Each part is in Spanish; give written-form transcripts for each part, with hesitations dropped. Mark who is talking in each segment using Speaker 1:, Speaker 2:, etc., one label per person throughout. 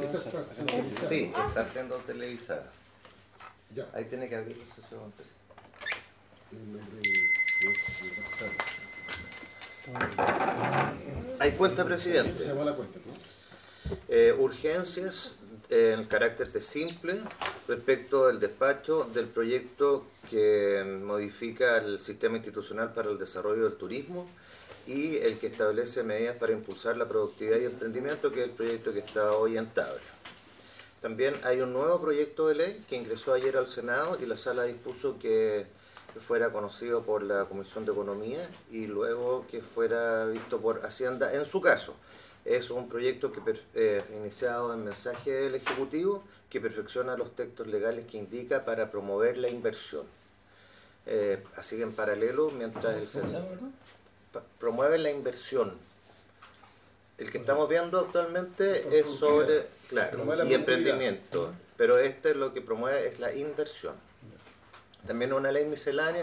Speaker 1: Sí, está siendo televisada.
Speaker 2: Ya.
Speaker 1: Ahí tiene que abrir la sesión. Hay cuenta, presidente.
Speaker 2: Se va la cuenta, ¿no?
Speaker 1: Urgencias en carácter de simple respecto al despacho del proyecto que modifica el sistema institucional para el desarrollo del turismo y el que establece medidas para impulsar la productividad y emprendimiento, que es el proyecto que está hoy en tabla. También hay un nuevo proyecto de ley que ingresó ayer al Senado y la sala dispuso que fuera conocido por la Comisión de Economía y luego que fuera visto por Hacienda en su caso. Es un proyecto que iniciado en mensaje del Ejecutivo que perfecciona los textos legales que indica para promover la inversión. Así que en paralelo, mientras el Senado promueve la inversión. El que estamos viendo actualmente es sobre, claro, y emprendimiento, pero este lo que promueve es la inversión. También una ley miscelánea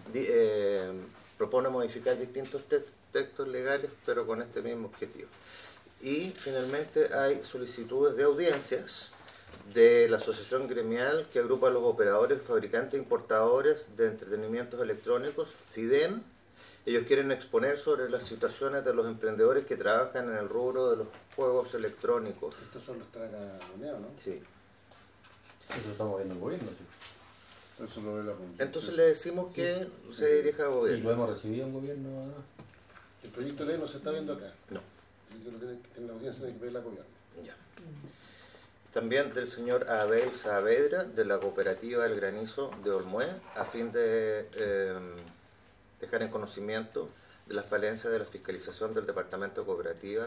Speaker 1: propone modificar distintos textos legales, pero con este mismo objetivo. Y finalmente hay solicitudes de audiencias de la asociación gremial que agrupa a los operadores, fabricantes e importadores de entretenimientos electrónicos, FIDEN. Ellos quieren exponer sobre las situaciones de los emprendedores que trabajan en el rubro de los juegos electrónicos.
Speaker 2: Estos son los tragamonedas, ¿no?
Speaker 1: Sí.
Speaker 3: Eso estamos viendo en el gobierno, sí.
Speaker 2: Eso lo ve la Comisión.
Speaker 1: Entonces le decimos que se dirija al
Speaker 3: ¿Y
Speaker 1: gobierno.
Speaker 3: lo hemos recibido en gobierno?
Speaker 2: El proyecto de ley no se está viendo acá.
Speaker 1: No.
Speaker 2: En la audiencia tiene que ver la gobierno.
Speaker 1: Ya. También del señor Abel Saavedra, de la cooperativa El Granizo de Olmué, a fin de dejar en conocimiento de las falencias de la fiscalización del Departamento de Cooperativas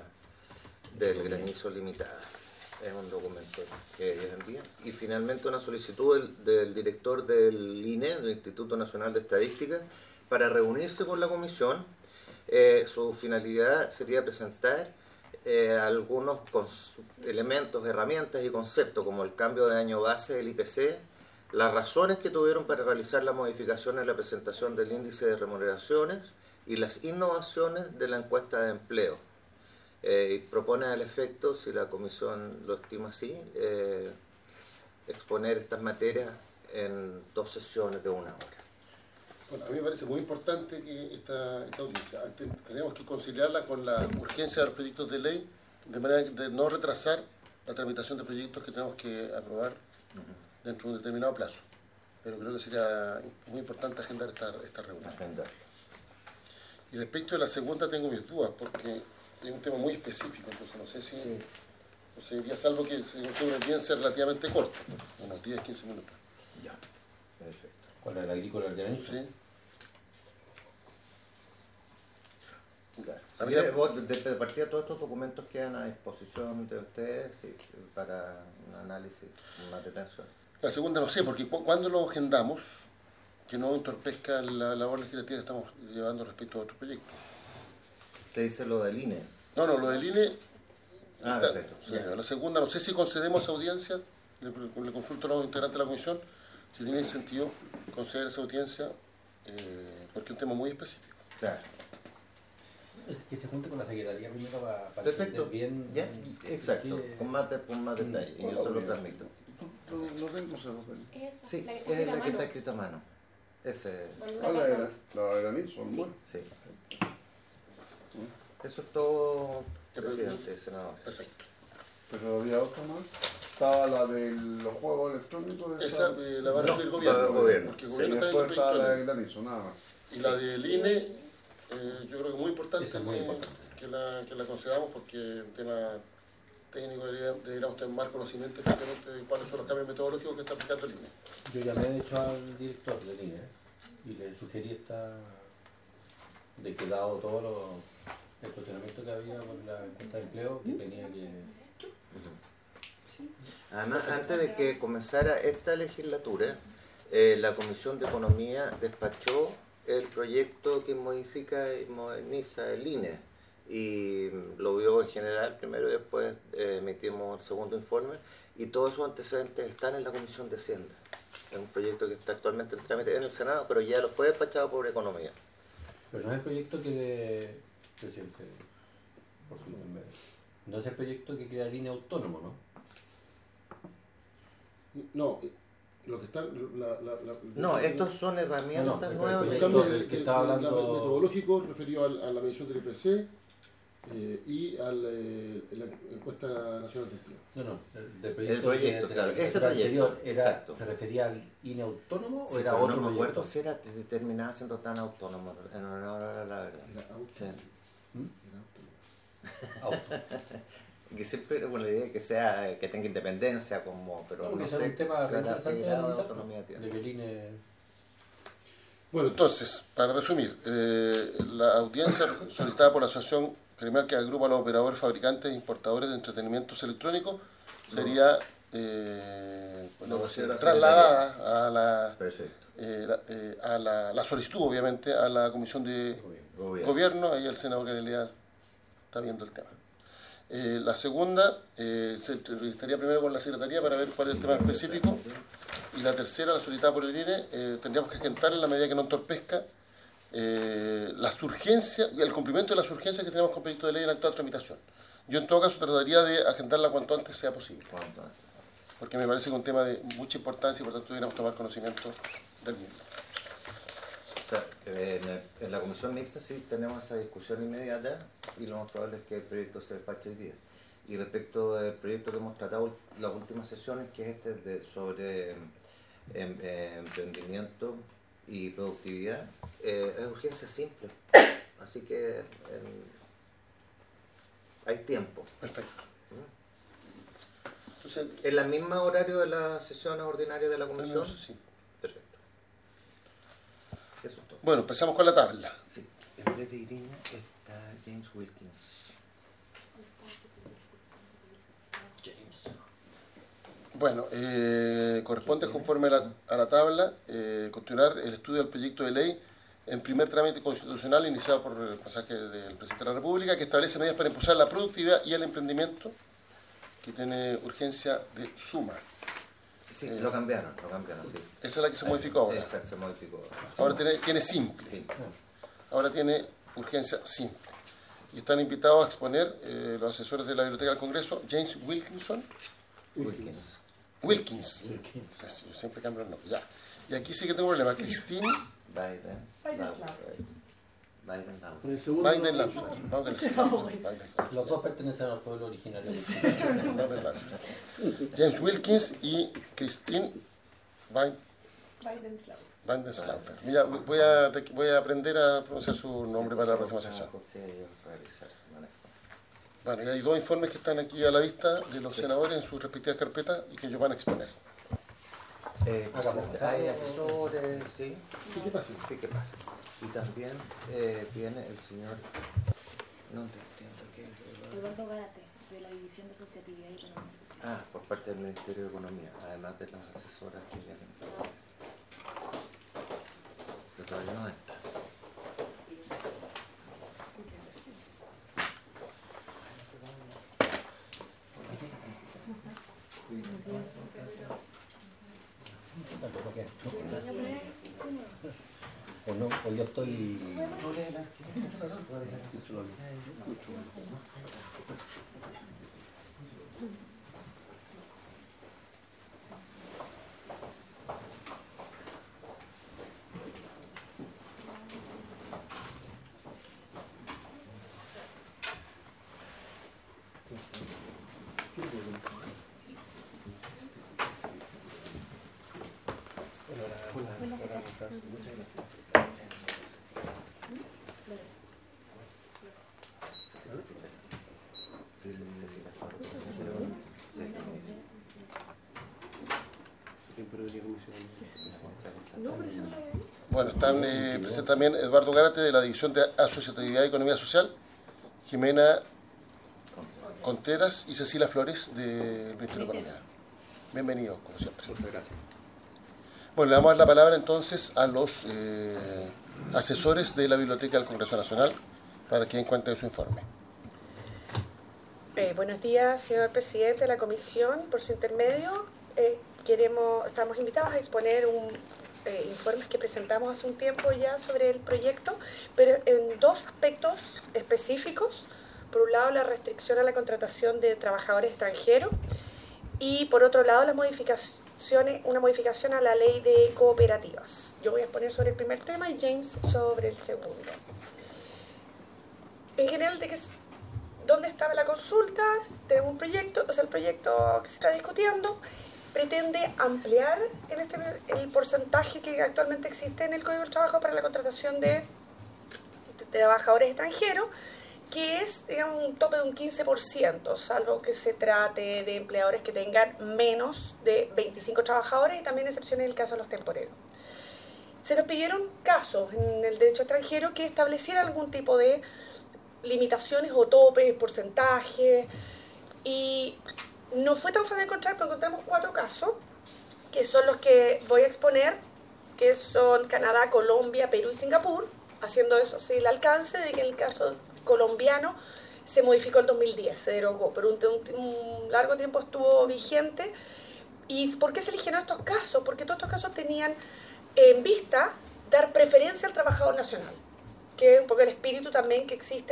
Speaker 1: del Granizo Limitada. Es un documento que ellos envían. Y finalmente una solicitud del director del INE, del Instituto Nacional de Estadística, para reunirse con la comisión. Su finalidad sería presentar algunos elementos, herramientas y conceptos, como el cambio de año base del IPC, las razones que tuvieron para realizar la modificación en la presentación del índice de remuneraciones y las innovaciones de la encuesta de empleo. Y propone al efecto, si la comisión lo estima así, exponer estas materias en 2 sesiones de 1 hora.
Speaker 2: Bueno, a mí me parece muy importante que esta audiencia tenemos que conciliarla con la urgencia de los proyectos de ley, de manera de no retrasar la tramitación de proyectos que tenemos que aprobar dentro de un determinado plazo. Pero creo que sería muy importante agendar esta reunión. Y respecto de la segunda tengo mis dudas, porque es un tema muy específico, entonces no sé si... Sí. No sé, diría salvo que se bien ser relativamente corto, unos 10-15 minutos.
Speaker 1: Ya, perfecto.
Speaker 3: ¿Con el agrícola del granizo?
Speaker 2: Sí.
Speaker 1: Claro. De partida todos estos documentos quedan a disposición de ustedes, sí, para un análisis más detención.
Speaker 2: La segunda no sé, porque cuando lo agendamos, que no entorpezca la labor legislativa que estamos llevando respecto a otros proyectos.
Speaker 1: ¿Usted dice lo del INE?
Speaker 2: No, lo del INE...
Speaker 1: Perfecto.
Speaker 2: Sí, la segunda, no sé si concedemos audiencia, le consulto a los integrantes de la comisión, si tiene sentido conceder esa audiencia, porque es un tema muy específico.
Speaker 1: Claro.
Speaker 3: Es que se junte con la secretaría primero para
Speaker 1: Perfecto.
Speaker 3: Bien.
Speaker 1: Ya, exacto, con más detalle, y yo se lo transmito.
Speaker 2: ¿No vemos a papel?
Speaker 1: Sí, es la que está escrita a mano. Ese.
Speaker 2: La de Granizo,
Speaker 1: Sí. Sí. Eso es todo, presidente, senador.
Speaker 2: Perfecto.
Speaker 4: Pero había otra más. Estaba la de los juegos electrónicos.
Speaker 2: Esa la va a recibir el gobierno. Porque el
Speaker 4: Sí,
Speaker 2: gobierno está
Speaker 4: después
Speaker 2: en
Speaker 4: está
Speaker 2: el
Speaker 4: la de
Speaker 2: proyecto.
Speaker 4: Granizo, nada más.
Speaker 2: Y la del INE, yo creo que es muy importante,
Speaker 3: Esa es muy importante.
Speaker 2: que la concedamos, porque es un tema técnico, deberíamos tener más conocimiento exactamente de cuáles son los cambios metodológicos que está aplicando el INE.
Speaker 3: Yo llamé de hecho al director del INE y le sugerí de que dado todo el cuestionamiento que había por la encuesta de empleo, que tenía que...
Speaker 1: Además, antes de que comenzara esta legislatura, la Comisión de Economía despachó el proyecto que modifica y moderniza el INE y lo vio en general primero y después emitimos el segundo informe y todos esos antecedentes están en la Comisión de Hacienda. Es un proyecto que está actualmente en trámite en el Senado, pero ya lo fue despachado por Economía.
Speaker 3: Pero no es el proyecto que le... Presidente, por su intermedio. No es el proyecto que crea línea autónomo, ¿no?
Speaker 2: No, lo que está...
Speaker 1: No, estos son herramientas
Speaker 3: No, no,
Speaker 1: nuevas.
Speaker 2: El
Speaker 3: el
Speaker 2: cambio
Speaker 3: proyecto que estaba hablando-
Speaker 2: metodológico referido a la medición del IPC y a la encuesta nacional de empleo.
Speaker 3: No,
Speaker 1: El proyecto, claro, ese proyecto, exacto.
Speaker 3: ¿Se refería al INE autónomo
Speaker 1: Sí,
Speaker 3: o era
Speaker 1: pero
Speaker 3: otro
Speaker 1: no me
Speaker 3: proyecto?
Speaker 1: acuerdo si era terminaba siendo tan autónomo, en honor a la verdad.
Speaker 2: Era auto.
Speaker 1: Sí.
Speaker 2: Era auto.
Speaker 3: Auto.
Speaker 1: Que siempre, bueno, la idea es que sea, que tenga independencia, como, pero
Speaker 3: No,
Speaker 1: no,
Speaker 3: porque ese
Speaker 1: sé
Speaker 3: es un tema
Speaker 1: qué
Speaker 3: interesante de
Speaker 1: grado de
Speaker 3: analizar,
Speaker 1: autonomía tiene.
Speaker 3: de que el INE...
Speaker 2: Bueno, entonces, para resumir, la audiencia solicitada por la Asociación Gremial que agrupa a los operadores, fabricantes e importadores de entretenimientos electrónicos sería trasladada a la,
Speaker 1: Perfecto.
Speaker 2: la solicitud, obviamente, a la Comisión de Gobierno. Ahí el senador Canelía está viendo el tema. La segunda, se entrevistaría primero con la Secretaría para ver cuál es el tema específico. Y la tercera, la solicitada por el INE, tendríamos que agentar en la medida que no entorpezca las urgencias, el cumplimiento de las urgencias que tenemos con el proyecto de ley en la actual tramitación. Yo en todo caso trataría de agendarla cuanto antes sea posible, porque me parece que es un tema de mucha importancia y por tanto deberíamos tomar conocimiento del mismo.
Speaker 1: O sea, en la comisión mixta sí tenemos esa discusión inmediata y lo más probable es que el proyecto se despache hoy día. Y respecto del proyecto que hemos tratado en las últimas sesiones, que es sobre emprendimiento y productividad, es urgencia simple. Así que hay tiempo.
Speaker 2: Perfecto. Entonces,
Speaker 1: ¿En la misma horario de las sesiones ordinarias de la comisión?
Speaker 2: sí.
Speaker 1: Perfecto. Eso es todo.
Speaker 2: Bueno, empezamos con la tabla.
Speaker 1: Sí. En vez de Irina está James Wilkins.
Speaker 2: Bueno, corresponde conforme a la tabla continuar el estudio del proyecto de ley en primer trámite constitucional iniciado por el mensaje del Presidente de la República que establece medidas para impulsar la productividad y el emprendimiento que tiene urgencia de suma.
Speaker 1: Sí, lo cambiaron, sí.
Speaker 2: Esa es la que se modificó ahora.
Speaker 1: Exacto, se modificó.
Speaker 2: Ahora tiene simple.
Speaker 1: Sí.
Speaker 2: Ahora tiene urgencia simple. Y están invitados a exponer los asesores de la Biblioteca del Congreso, James Wilkinson. Wilkins. Yo siempre cambio el nombre. Ya. Y aquí sí que tengo un problema. Christine Biden.
Speaker 3: Los dos pertenecen al pueblo originario.
Speaker 2: James Wilkins y Christine Weidenslaufer. Mira, voy a aprender a pronunciar su nombre para la próxima sesión. Bueno, y hay dos informes que están aquí a la vista de los senadores en sus respectivas carpetas y que ellos van a exponer.
Speaker 1: Hay asesores, sí.
Speaker 2: ¿Qué pasa?
Speaker 1: Sí, ¿qué pasa? Y también viene el señor... No te entiendo qué es.
Speaker 5: Eduardo Gárate, de la División de Asociatividad y Economía Social.
Speaker 1: Ah, por parte del Ministerio de Economía, además de las asesoras que vienen. Pero todavía no está.
Speaker 3: O yo estoy...
Speaker 2: Bueno, están presentes también Eduardo Gárate de la División de Asociatividad y Economía Social, Jimena Contreras y Cecilia Flores del Ministerio de Economía. Bienvenidos, como siempre.
Speaker 6: Muchas gracias.
Speaker 2: Bueno, le damos la palabra entonces a los asesores de la Biblioteca del Congreso Nacional para que den cuenta de su informe.
Speaker 7: Buenos días, señor presidente de la comisión. Por su intermedio, estamos invitados a exponer informes que presentamos hace un tiempo ya sobre el proyecto, pero en dos aspectos específicos, Por un lado, la restricción a la contratación de trabajadores extranjeros y por otro lado, una modificación a la ley de cooperativas. Yo voy a exponer sobre el primer tema y James sobre el segundo. En general, ¿dónde estaba la consulta? Tenemos un proyecto, el proyecto que se está discutiendo pretende ampliar el porcentaje que actualmente existe en el Código del Trabajo para la contratación de trabajadores extranjeros, que es, digamos, un tope de un 15%, salvo que se trate de empleadores que tengan menos de 25 trabajadores y también excepciones en el caso de los temporeros. Se nos pidieron casos en el derecho extranjero que establecieran algún tipo de limitaciones o topes, porcentajes, y no fue tan fácil de encontrar, pero encontramos 4 casos, que son los que voy a exponer, que son Canadá, Colombia, Perú y Singapur, haciendo eso sí el alcance de que en el caso colombiano se modificó el 2010, se derogó, pero un largo tiempo estuvo vigente. ¿Y por qué se eligieron estos casos? Porque todos estos casos tenían en vista dar preferencia al trabajador nacional, que es un poco el espíritu también que existe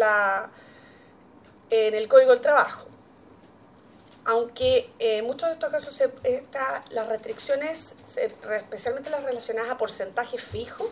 Speaker 7: en el Código del Trabajo. Aunque en muchos de estos casos las restricciones, especialmente las relacionadas a porcentajes fijos,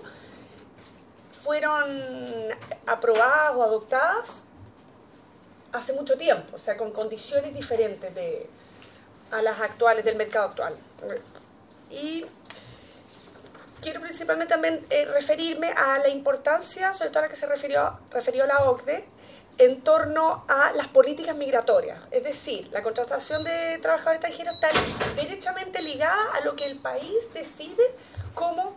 Speaker 7: fueron aprobadas o adoptadas hace mucho tiempo, o sea, con condiciones diferentes a las actuales del mercado actual. Y quiero principalmente también referirme a la importancia, sobre todo a la que se refirió la OCDE, en torno a las políticas migratorias. Es decir, la contratación de trabajadores extranjeros está derechamente ligada a lo que el país decide como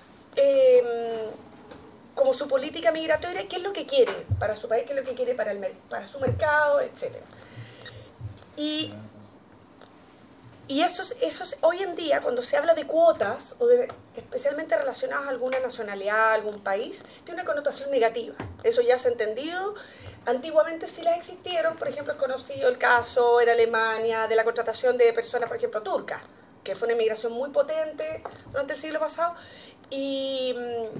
Speaker 7: su política migratoria, qué es lo que quiere para su país, qué es lo que quiere para su mercado, etc. Y eso hoy en día, cuando se habla de cuotas, especialmente relacionadas a alguna nacionalidad, algún país, tiene una connotación negativa. Eso ya se ha entendido. Antiguamente sí las existieron. Por ejemplo, es conocido el caso en Alemania de la contratación de personas, por ejemplo, turcas, que fue una inmigración muy potente durante el siglo pasado y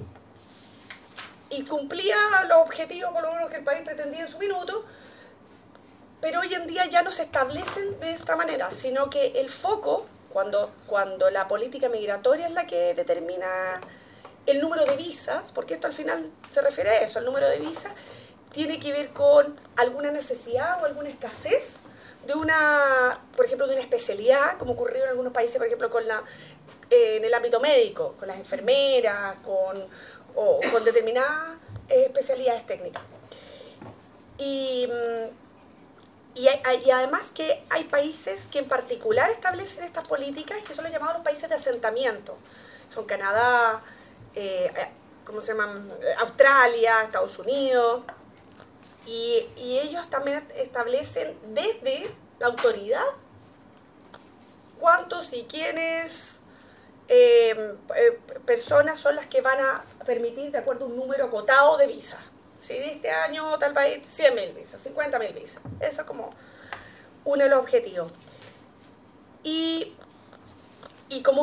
Speaker 7: cumplía los objetivos, por lo menos, que el país pretendía en su minuto. Pero hoy en día ya no se establecen de esta manera, sino que el foco, cuando la política migratoria es la que determina el número de visas, porque esto al final se refiere a eso, el número de visas, tiene que ver con alguna necesidad o alguna escasez por ejemplo, de una especialidad, como ocurrió en algunos países, por ejemplo, en el ámbito médico, con las enfermeras, o con determinadas especialidades técnicas. Y además que hay países que en particular establecen estas políticas, que son los llamados los países de asentamiento. Son Canadá, ¿cómo se llaman? Australia, Estados Unidos. Y ellos también establecen desde la autoridad cuántos y quiénes personas son las que van a permitir, de acuerdo a un número acotado de visas. Si de este año tal país 100.000 visas, 50.000 visas. Eso es como uno de los objetivos. Y como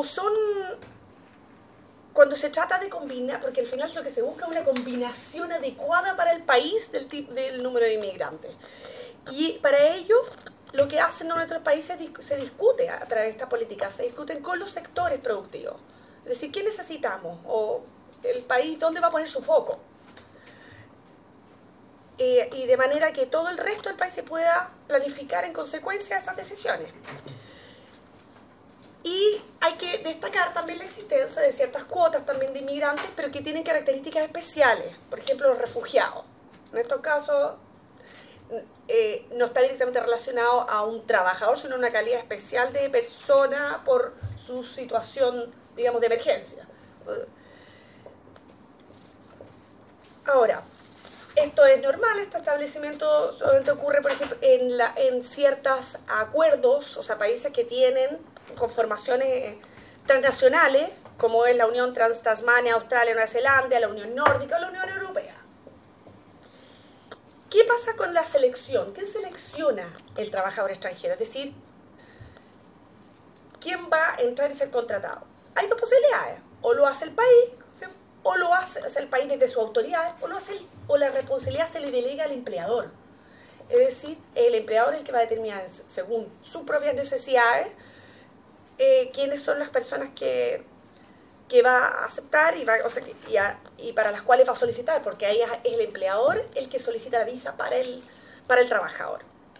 Speaker 7: cuando se trata de combinar, porque al final lo que se busca es una combinación adecuada para el país del número de inmigrantes. Y para ello, lo que hacen nuestros países se discute a través de esta política, se discuten con los sectores productivos. Es decir, ¿qué necesitamos? O el país, ¿dónde va a poner su foco? Y de manera que todo el resto del país se pueda planificar en consecuencia de esas decisiones. Y hay que destacar también la existencia de ciertas cuotas también de inmigrantes, pero que tienen características especiales. Por ejemplo, los refugiados. En estos casos no está directamente relacionado a un trabajador, sino a una calidad especial de persona por su situación, digamos, de emergencia. Ahora, esto es normal, este establecimiento solamente ocurre, por ejemplo, en ciertos acuerdos, o sea, países que tienen conformaciones transnacionales, como es la Unión Trans-Tasmania, Australia, Nueva Zelanda, la Unión Nórdica o la Unión Europea. ¿Qué pasa con la selección? ¿Quién selecciona el trabajador extranjero? Es decir, ¿quién va a entrar y ser contratado? Hay dos posibilidades. O lo hace el país, ¿sí? O lo hace el país desde su autoridad, o la responsabilidad se le delega al empleador. Es decir, es el empleador el que va a determinar, según sus propias necesidades, quiénes son las personas que va a aceptar y para las cuales va a solicitar, porque ahí es el empleador el que solicita la visa para el trabajador.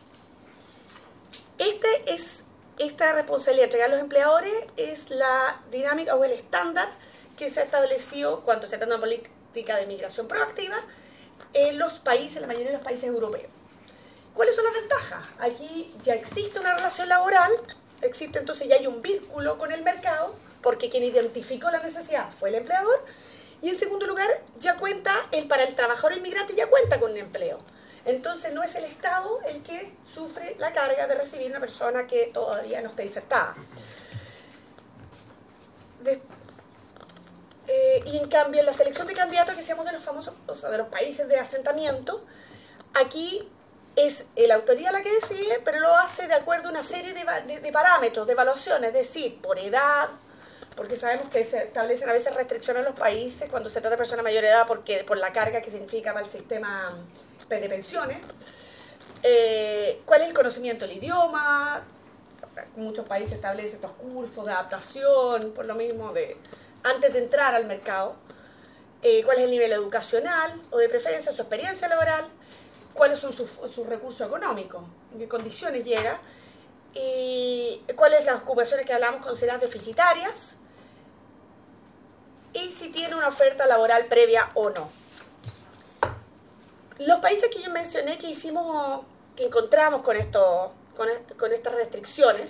Speaker 7: Esta responsabilidad de entregar a los empleadores es la dinámica o el estándar que se ha establecido cuando se trata de una política de migración proactiva en los países, la mayoría de los países europeos. ¿Cuáles son las ventajas? Aquí ya existe una relación laboral, entonces ya hay un vínculo con el mercado, porque quien identificó la necesidad fue el empleador, y en segundo lugar, para el trabajador inmigrante ya cuenta con un empleo. Entonces no es el Estado el que sufre la carga de recibir una persona que todavía no está insertada. Y en cambio, en la selección de candidatos que decíamos de los famosos, de los países de asentamiento, aquí es la autoridad la que decide, pero lo hace de acuerdo a una serie de parámetros, de evaluaciones, es decir, por edad, porque sabemos que se establecen a veces restricciones en los países cuando se trata de personas mayor edad por la carga que significa para el sistema de pensiones. ¿Cuál es el conocimiento del idioma? Muchos países establecen estos cursos de adaptación, por lo mismo antes de entrar al mercado. ¿Cuál es el nivel educacional o de preferencia su experiencia laboral? ¿Cuáles son sus recursos económicos? ¿En qué condiciones llega? Y cuáles las ocupaciones que hablamos consideradas deficitarias, y si tiene una oferta laboral previa o no. Los países que yo mencioné que encontramos con estas restricciones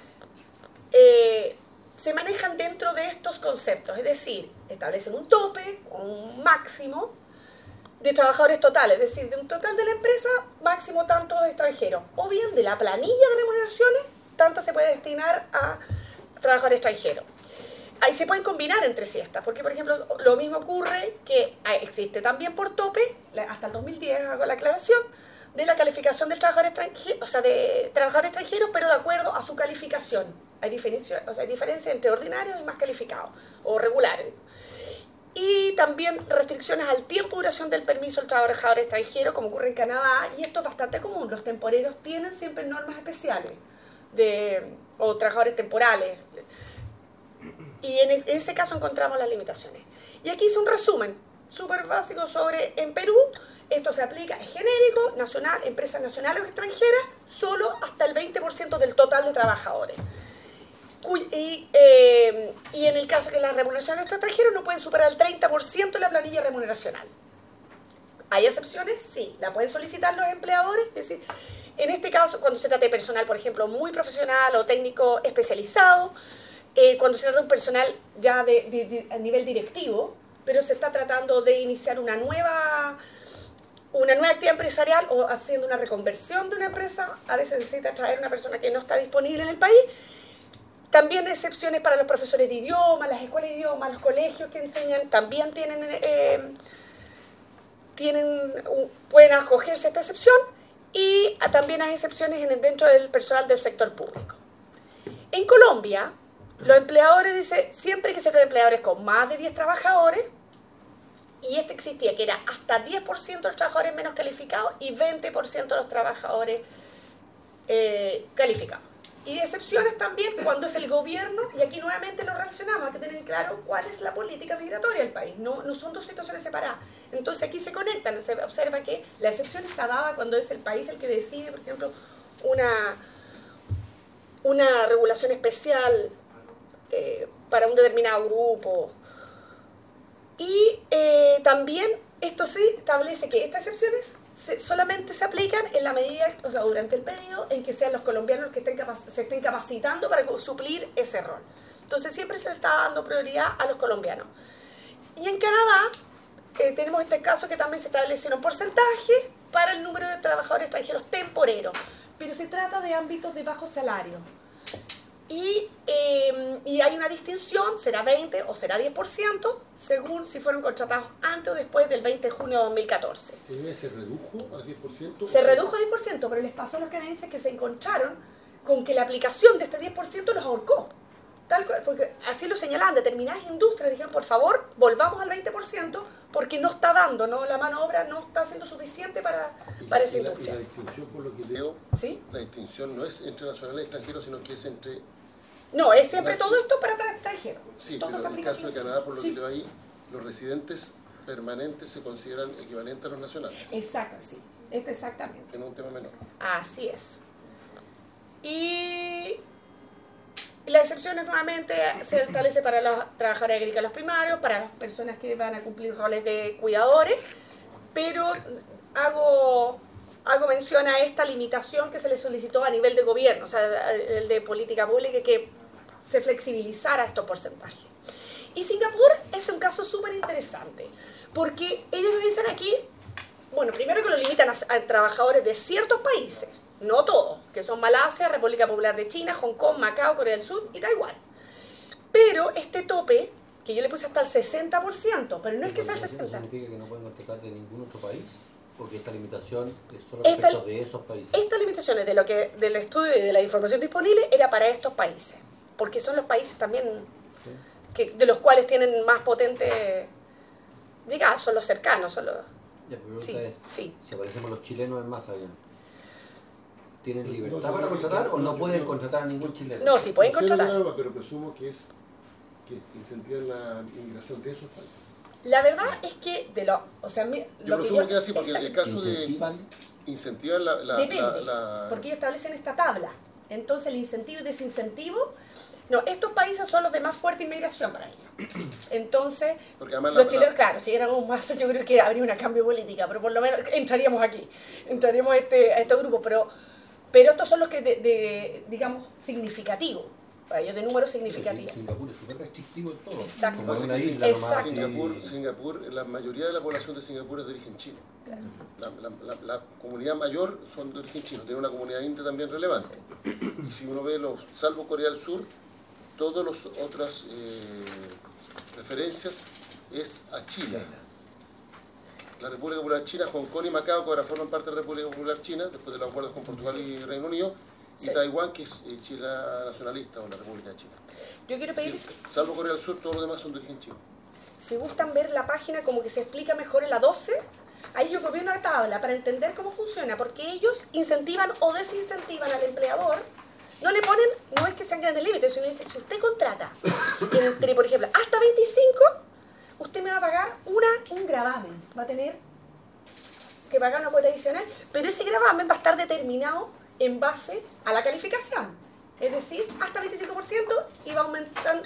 Speaker 7: se manejan dentro de estos conceptos, es decir, establecen un tope, un máximo de trabajadores totales, es decir, de un total de la empresa, máximo tantos extranjeros, o bien de la planilla de remuneraciones, tanto se puede destinar a trabajadores extranjeros. Ahí se pueden combinar entre sí estas, porque por ejemplo, lo mismo ocurre que existe también por tope, hasta el 2010 hago la aclaración, de la calificación del trabajador extranjero, de trabajadores extranjeros, pero de acuerdo a su calificación. Hay diferencia entre ordinarios y más calificados, o regulares. Y también restricciones al tiempo de duración del permiso del trabajador extranjero, como ocurre en Canadá, y esto es bastante común. Los temporeros tienen siempre normas especiales, o trabajadores temporales, y en ese caso encontramos las limitaciones. Y aquí hice un resumen súper básico en Perú. Esto se aplica, es genérico, nacional, empresas nacionales o extranjeras, solo hasta el 20% del total de trabajadores. Y en el caso que la remuneración de estos extranjeros no pueden superar el 30% de la planilla remuneracional. ¿Hay excepciones? Sí, la pueden solicitar los empleadores. Es decir, en este caso, cuando se trata de personal, por ejemplo, muy profesional o técnico especializado, cuando se trata de un personal ya a nivel directivo, pero se está tratando de iniciar una nueva actividad empresarial o haciendo una reconversión de una empresa, a veces necesita traer una persona que no está disponible en el país. También excepciones para los profesores de idioma, las escuelas de idioma, los colegios que enseñan, también pueden acogerse a esta excepción, y también hay excepciones dentro del personal del sector público. En Colombia, los empleadores dicen, siempre que se trata de empleadores con más de 10 trabajadores, y existía que era hasta 10% de los trabajadores menos calificados y 20% de los trabajadores calificados. Y excepciones también cuando es el gobierno, y aquí nuevamente lo relacionamos, hay que tener claro cuál es la política migratoria del país, no son dos situaciones separadas. Entonces aquí se conectan, se observa que la excepción está dada cuando es el país el que decide, por ejemplo, una regulación especial para un determinado grupo. Y también esto sí establece que estas excepciones solamente se aplican en la medida, durante el periodo en que sean los colombianos los que se estén capacitando para suplir ese rol. Entonces siempre se le está dando prioridad a los colombianos. Y en Canadá tenemos este caso que también se estableció un porcentaje para el número de trabajadores extranjeros temporeros, pero se trata de ámbitos de bajo salario. Y hay una distinción, será 20 o será 10%, según si fueron contratados antes o después del 20 de junio de 2014.
Speaker 2: ¿Se redujo a 10%?
Speaker 7: Se redujo a 10%, pero les pasó a los canadienses que se encontraron con que la aplicación de este 10% los ahorcó. Tal cual, porque así lo señalaban, determinadas industrias dijeron, por favor, volvamos al 20% porque no está dando, ¿no? La mano de obra no está siendo suficiente para esa
Speaker 2: y la
Speaker 7: industria.
Speaker 2: distinción, por lo que leo,
Speaker 7: ¿Sí?
Speaker 2: la distinción no es entre nacionales y extranjeros, sino que es entre...
Speaker 7: No, es siempre todo esto para extranjeros.
Speaker 2: Sí,
Speaker 7: Todo
Speaker 2: pero
Speaker 7: se
Speaker 2: en el
Speaker 7: aplica
Speaker 2: caso de
Speaker 7: siempre.
Speaker 2: Canadá, por lo
Speaker 7: Sí.
Speaker 2: que leo ahí, los residentes permanentes se consideran equivalentes a los nacionales,
Speaker 7: Exacto, sí. Exactamente.
Speaker 2: que no es un tema menor.
Speaker 7: Así es. Y las excepciones nuevamente se establece para los trabajadores agrícolas primarios, para las personas que van a cumplir roles de cuidadores, pero hago mención a esta limitación que se le solicitó a nivel de gobierno, o sea, el de política pública, que se flexibilizara estos porcentajes. Y Singapur es un caso súper interesante, porque ellos dicen aquí, bueno, primero que lo limitan a trabajadores de ciertos países, no todos, que son Malasia, República Popular de China, Hong Kong, Macao, Corea del Sur y Taiwán. Pero este tope, que yo le puse hasta el 60%, pero no es que sea el 60%.
Speaker 3: ¿Significa que no pueden contratar de ningún otro país? Porque esta limitación es solo
Speaker 7: Esta-
Speaker 3: respecto de esos países.
Speaker 7: Estas limitaciones del estudio y de la información disponible era para estos países, porque son los países también de los cuales tienen más potente, digamos, son los cercanos, son los...
Speaker 3: La pregunta
Speaker 7: Sí,
Speaker 3: es,
Speaker 7: sí.
Speaker 3: si aparecemos los chilenos en masa allá, ¿tienen
Speaker 2: No,
Speaker 3: libertad
Speaker 2: no,
Speaker 3: para
Speaker 2: no,
Speaker 3: contratar
Speaker 2: no,
Speaker 3: o no
Speaker 2: no,
Speaker 3: pueden
Speaker 2: no.
Speaker 3: contratar a ningún chileno?
Speaker 7: No, sí, pueden
Speaker 2: No sé de la
Speaker 7: controlar.
Speaker 2: norma, pero presumo que incentivan la inmigración de esos países.
Speaker 7: La verdad es que
Speaker 2: Yo presumo que es así, porque en el caso de
Speaker 3: ¿Incentivan?
Speaker 2: incentivar
Speaker 7: depende,
Speaker 2: la
Speaker 7: porque ellos establecen esta tabla. Entonces el incentivo y desincentivo, no, estos países son los de más fuerte inmigración para ellos. Entonces,
Speaker 2: porque además
Speaker 7: los chilenos, claro, si éramos más, yo creo que habría una cambio política, pero por lo menos entraríamos aquí, entraríamos a estos grupos, pero estos son los que, digamos, significativos, para ellos de números significativos.
Speaker 3: Singapur es súper restrictivo en todo.
Speaker 7: Exacto.
Speaker 3: Como es una
Speaker 2: Pasa que
Speaker 3: isla nomás.
Speaker 7: Exacto.
Speaker 3: y-
Speaker 2: Singapur, la mayoría de la población de Singapur es de origen chino. La comunidad mayor son de origen chino, tiene una comunidad india también relevante. Y si uno ve salvo Corea del Sur, todas las otras referencias es a China. La República Popular China, Hong Kong y Macao, que ahora forman parte de la República Popular China, después de los acuerdos con Portugal y Reino Unido, y
Speaker 7: Sí.
Speaker 2: Taiwán, que es Chile nacionalista o la República de China.
Speaker 7: Yo quiero pedir,
Speaker 2: Sí, salvo Corea del Sur, todos los demás son de origen chino.
Speaker 7: si gustan ver la página como que se explica mejor en la 12, ahí yo copié una tabla para entender cómo funciona, porque ellos incentivan o desincentivan al empleador. No le ponen, no es que sean grandes límites, sino dicen, si usted contrata, entre, por ejemplo, hasta 25, usted me va a pagar un gravamen, va a tener que pagar una cuota adicional, pero ese gravamen va a estar determinado en base a la calificación, es decir, hasta 25% y va aumentando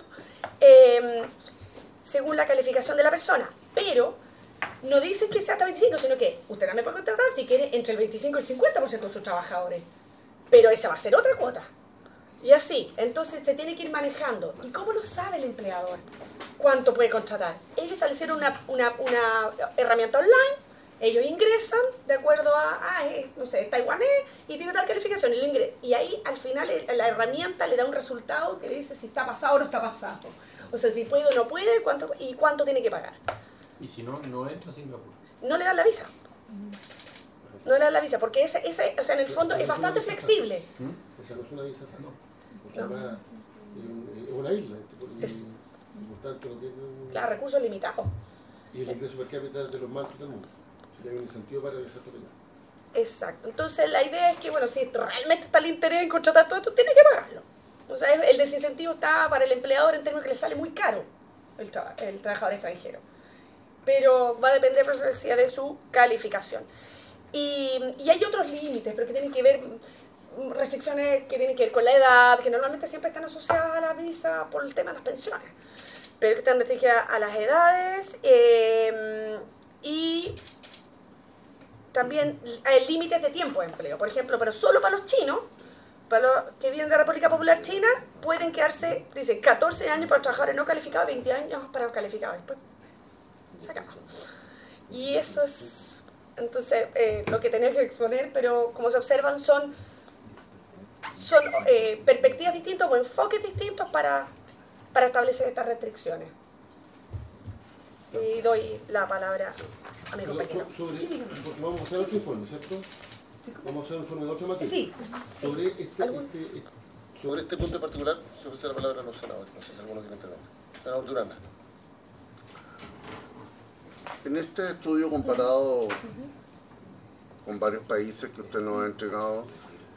Speaker 7: según la calificación de la persona, pero no dicen que sea hasta 25, sino que usted también puede contratar si quiere entre el 25 y el 50% de sus trabajadores, pero esa va a ser otra cuota. Y así, entonces se tiene que ir manejando. ¿Y cómo lo sabe el empleador? ¿Cuánto puede contratar? Ellos establecieron una herramienta online, ellos ingresan de acuerdo a no sé, taiwanés y tiene tal calificación, y ahí al final la herramienta le da un resultado que le dice si está pasado o no está pasado. O sea, si puede o no puede, cuánto tiene que pagar.
Speaker 3: Y si no, no entra a Singapur.
Speaker 7: No le dan la visa. No le dan la visa, porque ese o sea, en el fondo es bastante flexible.
Speaker 2: Esa no es una visa fácil, porque además es una isla, y por tanto no tiene
Speaker 7: Claro, recursos limitados.
Speaker 2: y el ingreso per cápita es de los más altos del mundo. Si hay un incentivo para viajar para allá.
Speaker 7: Exacto. Entonces la idea es que, bueno, si realmente está el interés en contratar todo esto, tiene que pagarlo. O sea, el desincentivo está para el empleador en términos que le sale muy caro el trabajador extranjero. Pero va a depender, como decía, de su calificación. Y hay otros límites, pero que tienen que ver, restricciones que tienen que ver con la edad, que normalmente siempre están asociadas a la visa por el tema de las pensiones, pero que están restringidas a las edades y también hay límites de tiempo de empleo. Por ejemplo, pero solo para los chinos, para los que vienen de la República Popular China, pueden quedarse, dice, 14 años para los trabajadores no calificados, 20 años para los calificados. Después se acaba. Y eso es, entonces, lo que tenía que exponer, pero como se observan son perspectivas distintas o enfoques distintos para establecer estas restricciones. Y doy la palabra a mi compañero.
Speaker 2: Porque vamos a hacer otro informe, ¿cierto? Vamos a hacer un informe de otra materia.
Speaker 7: Sí.
Speaker 2: Sobre Sobre este punto en particular, se ofrece la palabra a los senadores. No sé si alguno quiere intervenir. Senador Durana.
Speaker 4: En este estudio comparado con varios países que usted nos ha entregado,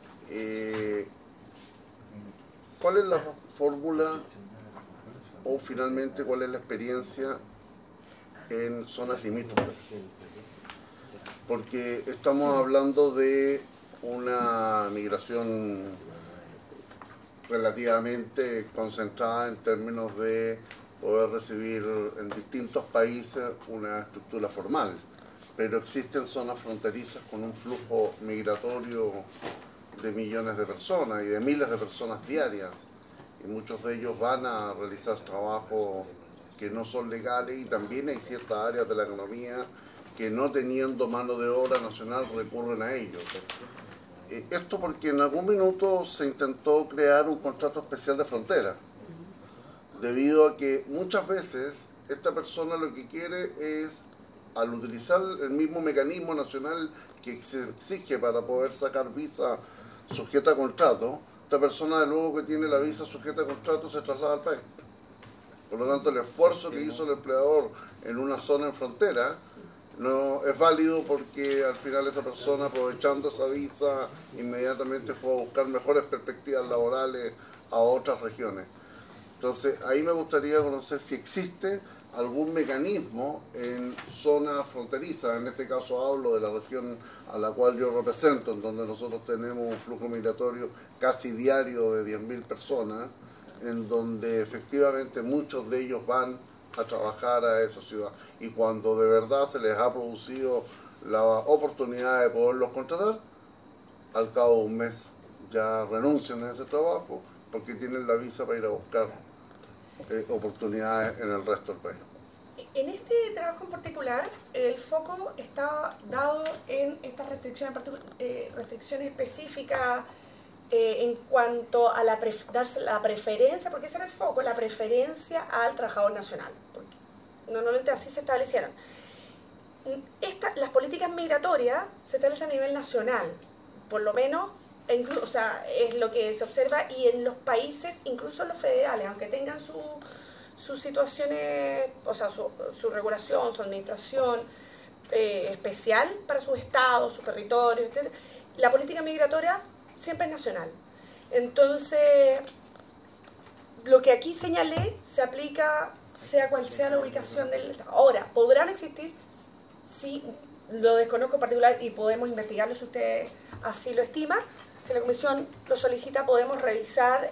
Speaker 4: ¿cuál es la fórmula o finalmente cuál es la experiencia en zonas limítrofes? Porque estamos hablando de una migración relativamente concentrada en términos de poder recibir en distintos países una estructura formal, pero existen zonas fronterizas con un flujo migratorio de millones de personas y de miles de personas diarias, y muchos de ellos van a realizar trabajos que no son legales, y también hay ciertas áreas de la economía que no teniendo mano de obra nacional recurren a ellos. Esto porque en algún minuto se intentó crear un contrato especial de frontera, debido a que muchas veces esta persona lo que quiere es, al utilizar el mismo mecanismo nacional que se exige para poder sacar visa sujeta a contrato, esta persona, de luego que tiene la visa sujeta a contrato, se traslada al país. Por lo tanto, el esfuerzo que hizo el empleador en una zona en frontera no es válido, porque al final esa persona, aprovechando esa visa, inmediatamente fue a buscar mejores perspectivas laborales a otras regiones. Entonces, ahí me gustaría conocer si existe algún mecanismo en zonas fronterizas. En este caso hablo de la región a la cual yo represento, en donde nosotros tenemos un flujo migratorio casi diario de 10.000 personas, en donde efectivamente muchos de ellos van a trabajar a esa ciudad, y cuando de verdad se les ha producido la oportunidad de poderlos contratar, al cabo de un mes ya renuncian a ese trabajo porque tienen la visa para ir a buscar oportunidades en el resto del país.
Speaker 7: En este trabajo en particular, el foco está dado en estas restricciones específicas en cuanto a darse la preferencia, porque ese era el foco, la preferencia al trabajador nacional. Porque normalmente así se establecieron. Las políticas migratorias se establecen a nivel nacional, por lo menos, o sea, es lo que se observa, y en los países, incluso los federales, aunque tengan sus situaciones, o sea, su regulación, su administración especial para sus estados, sus territorios, etc., la política migratoria siempre es nacional. Entonces, lo que aquí señalé se aplica sea cual sea la ubicación del Estado. Ahora, podrán existir, sí, lo desconozco en particular y podemos investigarlo si usted así lo estima. Si la Comisión lo solicita, podemos revisar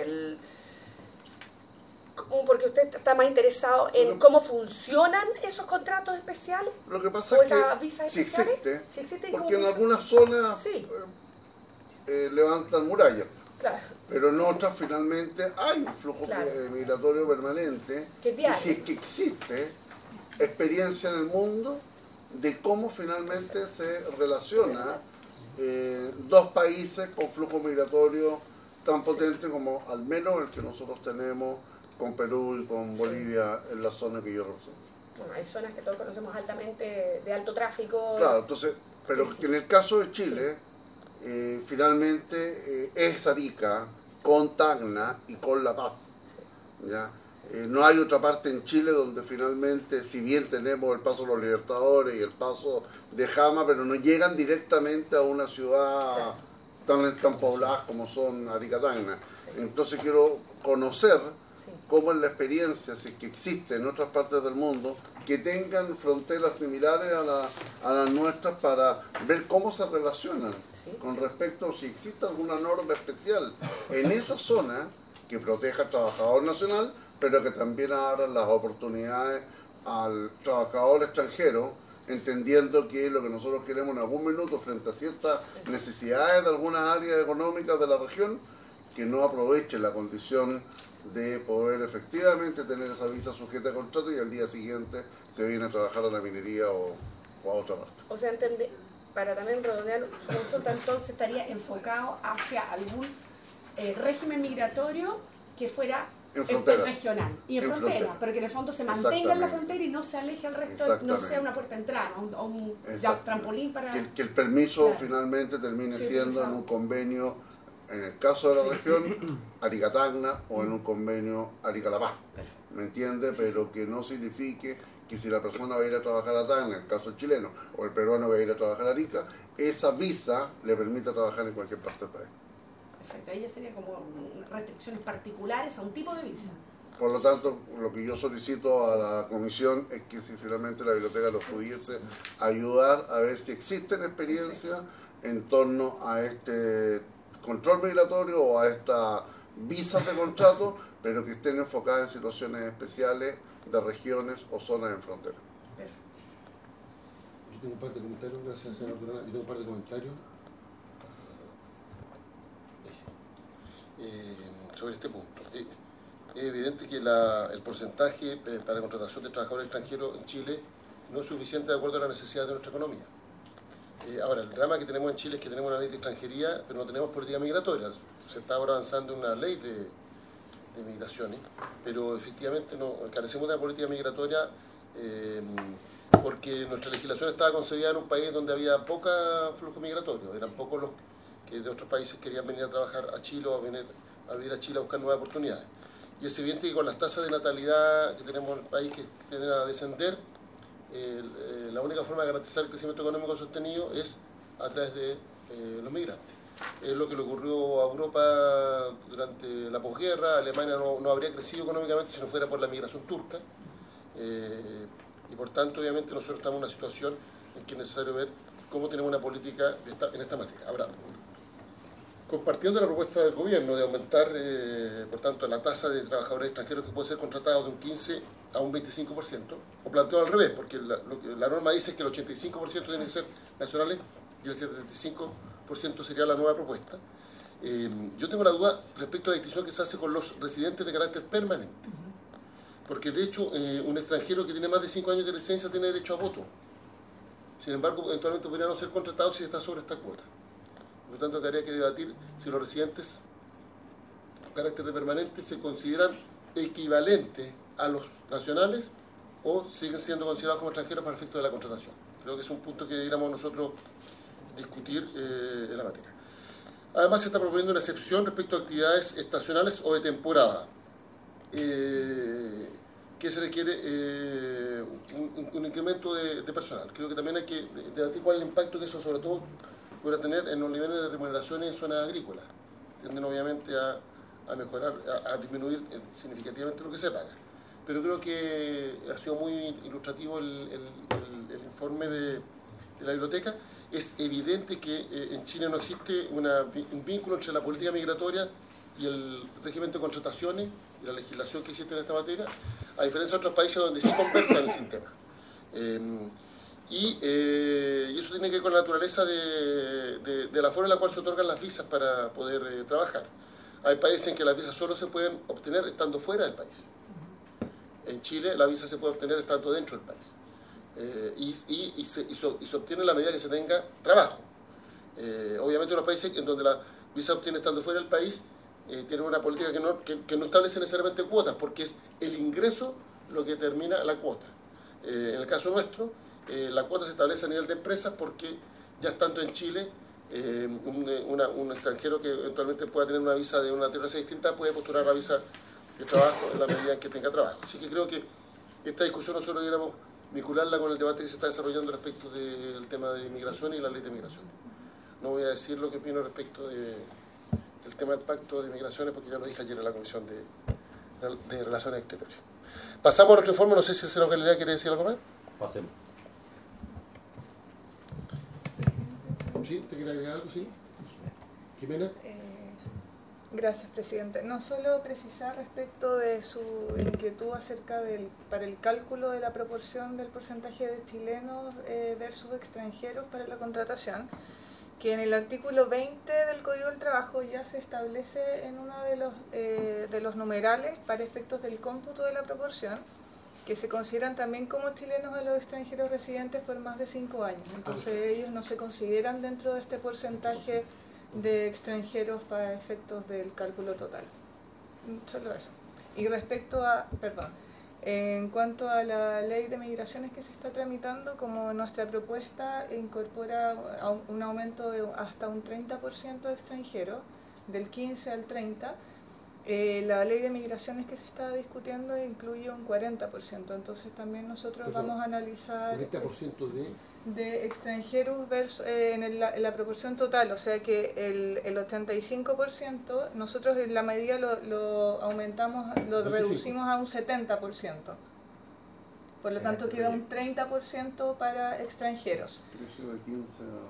Speaker 7: porque usted está más interesado en cómo funcionan esos contratos especiales.
Speaker 4: Lo que pasa es que si existe, porque en algunas zonas
Speaker 7: sí,
Speaker 4: levantan murallas,
Speaker 7: claro,
Speaker 4: pero en otras finalmente hay un flujo migratorio permanente, y si es que existe experiencia en el mundo de cómo finalmente se relaciona dos países con flujo migratorio tan potente como al menos el que nosotros tenemos con Perú y con Bolivia en la zona que yo represento.
Speaker 7: Bueno, hay zonas que todos conocemos altamente de alto tráfico.
Speaker 4: Claro, entonces, pero que en el caso de Chile, finalmente es Arica con Tacna y con La Paz. ¿Ya? No hay otra parte en Chile donde finalmente, si bien tenemos el Paso de los Libertadores y el Paso de Jama, pero no llegan directamente a una ciudad tan poblada como son Arica, Tacna. Entonces quiero conocer cómo es la experiencia, si es que existe en otras partes del mundo, que tengan fronteras similares a las nuestras, para ver cómo se relacionan con respecto a si existe alguna norma especial en esa zona que proteja al trabajador nacional, pero que también abra las oportunidades al trabajador extranjero, entendiendo que lo que nosotros queremos en algún minuto frente a ciertas necesidades de algunas áreas económicas de la región, que no aproveche la condición de poder efectivamente tener esa visa sujeta a contrato y al día siguiente se viene a trabajar a la minería o a otra parte.
Speaker 7: O sea, para también redondear su consulta, entonces estaría enfocado hacia algún régimen migratorio que fuera regional y en frontera, pero que en el fondo se mantenga en la frontera y no se aleje al resto, no sea una puerta de entrada o un trampolín para...
Speaker 4: Que el permiso finalmente termine siendo en un convenio en el caso de la región, Arica-Tacna, o en un convenio Arica-La Paz. ¿Me entiende? Pero que no signifique que si la persona va a ir a trabajar a Tacna, en el caso chileno, o el peruano va a ir a trabajar a Arica, esa visa le permita trabajar en cualquier parte del país.
Speaker 6: Perfecto, ahí ya sería como restricciones particulares a un tipo de visa.
Speaker 4: Por lo tanto, lo que yo solicito a la comisión es que si finalmente la biblioteca los pudiese ayudar a ver si existen experiencias en torno a este control migratorio o a estas visas de contrato, pero que estén enfocadas en situaciones especiales de regiones o zonas en frontera.
Speaker 2: Yo tengo un par de comentarios, gracias señora Durana. Yo tengo un par de comentarios sobre este punto. Es evidente que el porcentaje para contratación de trabajadores extranjeros en Chile no es suficiente de acuerdo a las necesidades de nuestra economía. Ahora, el drama que tenemos en Chile es que tenemos una ley de extranjería, pero no tenemos política migratoria. Se está ahora avanzando en una ley de migraciones, pero efectivamente no carecemos de una política migratoria porque nuestra legislación estaba concebida en un país donde había poca flujo migratorio, eran pocos los que de otros países querían venir a trabajar a Chile o a vivir a Chile a buscar nuevas oportunidades. Y es evidente que con las tasas de natalidad que tenemos en el país que tienden a descender, la única forma de garantizar el crecimiento económico sostenido es a través de los migrantes. Es lo que le ocurrió a Europa durante la posguerra. Alemania no habría crecido económicamente si no fuera por la migración turca. Y por tanto, obviamente, nosotros estamos en una situación en que es necesario ver cómo tenemos una política en esta materia. Ahora, compartiendo la propuesta del gobierno de aumentar, por tanto, la tasa de trabajadores extranjeros que puede ser contratado de un 15 a un 25%, o planteo al revés, porque la norma dice que el 85% tienen que ser nacionales y el 75% sería la nueva propuesta. Yo tengo la duda respecto a la distinción que se hace con los residentes de carácter permanente, porque de hecho un extranjero que tiene más de 5 años de licencia tiene derecho a voto. Sin embargo, eventualmente podría no ser contratado si está sobre esta cuota. Por lo tanto, habría que debatir si los residentes de carácter de permanente se consideran equivalentes a los nacionales o siguen siendo considerados como extranjeros para efectos de la contratación. Creo que es un punto que deberíamos nosotros discutir en la materia. Además, se está proponiendo una excepción respecto a actividades estacionales o de temporada, que se requiere un incremento de personal. Creo que también hay que debatir cuál es el impacto que eso, sobre todo, pueda tener en los niveles de remuneraciones en zonas agrícolas. Tienden obviamente a mejorar, a disminuir significativamente lo que se paga. Pero creo que ha sido muy ilustrativo el informe de la biblioteca. Es evidente que en Chile no existe un vínculo entre la política migratoria y el régimen de contrataciones y la legislación que existe en esta materia, a diferencia de otros países donde sí conversan el sistema. Y eso tiene que ver con la naturaleza de la forma en la cual se otorgan las visas para poder trabajar. Hay países en que las visas solo se pueden obtener estando fuera del país. En Chile la visa se puede obtener estando dentro del país. Y se obtiene en la medida que se tenga trabajo. Obviamente los países en donde la visa se obtiene estando fuera del país tienen una política que no establece necesariamente cuotas, porque es el ingreso lo que determina la cuota. En el caso nuestro, la cuota se establece a nivel de empresas porque ya estando en Chile, un extranjero que eventualmente pueda tener una visa de una naturaleza distinta puede postular la visa de trabajo en la medida en que tenga trabajo. Así que creo que esta discusión nosotros deberíamos vincularla con el debate que se está desarrollando respecto del tema de inmigración y la ley de migración. No voy a decir lo que opino respecto del tema del pacto de migraciones porque ya lo dije ayer en la Comisión de Relaciones Exteriores. Pasamos a otro informe, no sé si el señor Galilea quiere decir algo más.
Speaker 3: Pasemos.
Speaker 2: ¿Sí? ¿Te quiere agregar algo? ¿Sí? ¿Jimena?
Speaker 8: Gracias, presidente. No solo precisar respecto de su inquietud acerca para el cálculo de la proporción del porcentaje de chilenos versus extranjeros para la contratación, que en el artículo 20 del Código del Trabajo ya se establece en uno de los numerales para efectos del cómputo de la proporción, que se consideran también como chilenos a los extranjeros residentes por más de 5 años. Entonces ellos no se consideran dentro de este porcentaje de extranjeros para efectos del cálculo total. Solo eso. Y respecto a, en cuanto a la ley de migraciones que se está tramitando, como nuestra propuesta incorpora un aumento de hasta un 30% de extranjeros, del 15 al 30, la ley de migraciones que se está discutiendo incluye un 40%, entonces también nosotros vamos a analizar
Speaker 2: 40%
Speaker 8: de extranjeros en la proporción total, o sea que el 85% nosotros en la medida lo aumentamos, lo
Speaker 2: 25.
Speaker 8: reducimos a un 70%. Por lo tanto queda un 30% para extranjeros.
Speaker 4: Creció de 15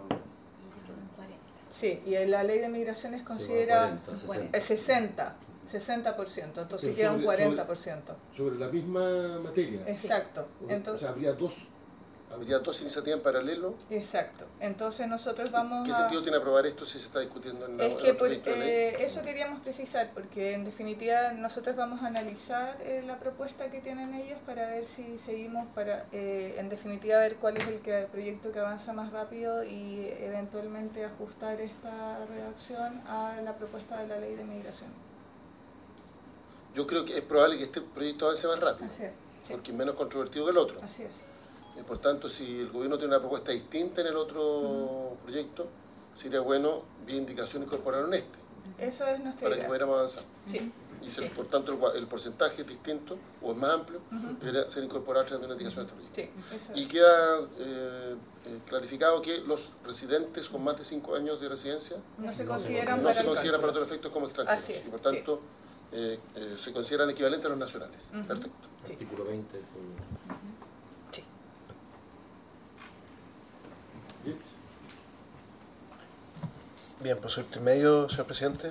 Speaker 8: Sí, y en la ley de migraciones considera
Speaker 3: 40,
Speaker 8: 60%, entonces
Speaker 2: Pero
Speaker 8: queda un
Speaker 2: sobre-
Speaker 8: 40%.
Speaker 2: sobre la misma materia.
Speaker 8: Exacto.
Speaker 2: O sea,
Speaker 8: Entonces,
Speaker 2: habría dos iniciativas en paralelo.
Speaker 8: exacto. Entonces nosotros vamos
Speaker 2: ¿Qué
Speaker 8: a...
Speaker 2: sentido tiene aprobar esto si se está discutiendo en la
Speaker 8: Es
Speaker 2: en
Speaker 8: que
Speaker 2: otro proyecto de ley?
Speaker 8: eso queríamos precisar, porque en definitiva nosotros vamos a analizar la propuesta que tienen ellos para ver si seguimos, para en definitiva ver cuál es el proyecto que avanza más rápido y eventualmente ajustar esta redacción a la propuesta de la ley de migración.
Speaker 2: Yo creo que es probable que este proyecto avance más rápido,
Speaker 8: Así es, sí,
Speaker 2: porque es menos controvertido que el otro.
Speaker 8: así es.
Speaker 2: Y por tanto, si el gobierno tiene una propuesta distinta en el otro proyecto, sería bueno, vía indicación, incorporarlo en este,
Speaker 8: Eso es nuestra
Speaker 2: para que
Speaker 8: idea.
Speaker 2: pudiéramos avanzar.
Speaker 8: Sí,
Speaker 2: Y
Speaker 8: sí.
Speaker 2: por tanto, el porcentaje es distinto o es más amplio, debería ser incorporado a través de una indicación de este proyecto.
Speaker 8: Sí, eso
Speaker 2: Y
Speaker 8: es.
Speaker 2: queda clarificado que los residentes con más de 5 años de residencia
Speaker 8: No se consideran
Speaker 2: no
Speaker 8: para
Speaker 2: se
Speaker 8: el
Speaker 2: consideran para
Speaker 8: cálculo.
Speaker 2: otros efectos como extranjeros.
Speaker 8: Así es,
Speaker 2: Y por tanto, se consideran equivalentes a los nacionales.
Speaker 8: Ujú.
Speaker 2: Perfecto.
Speaker 3: Artículo 20 del Código.
Speaker 2: Bien.
Speaker 9: Bien, por su intermedio, señor presidente,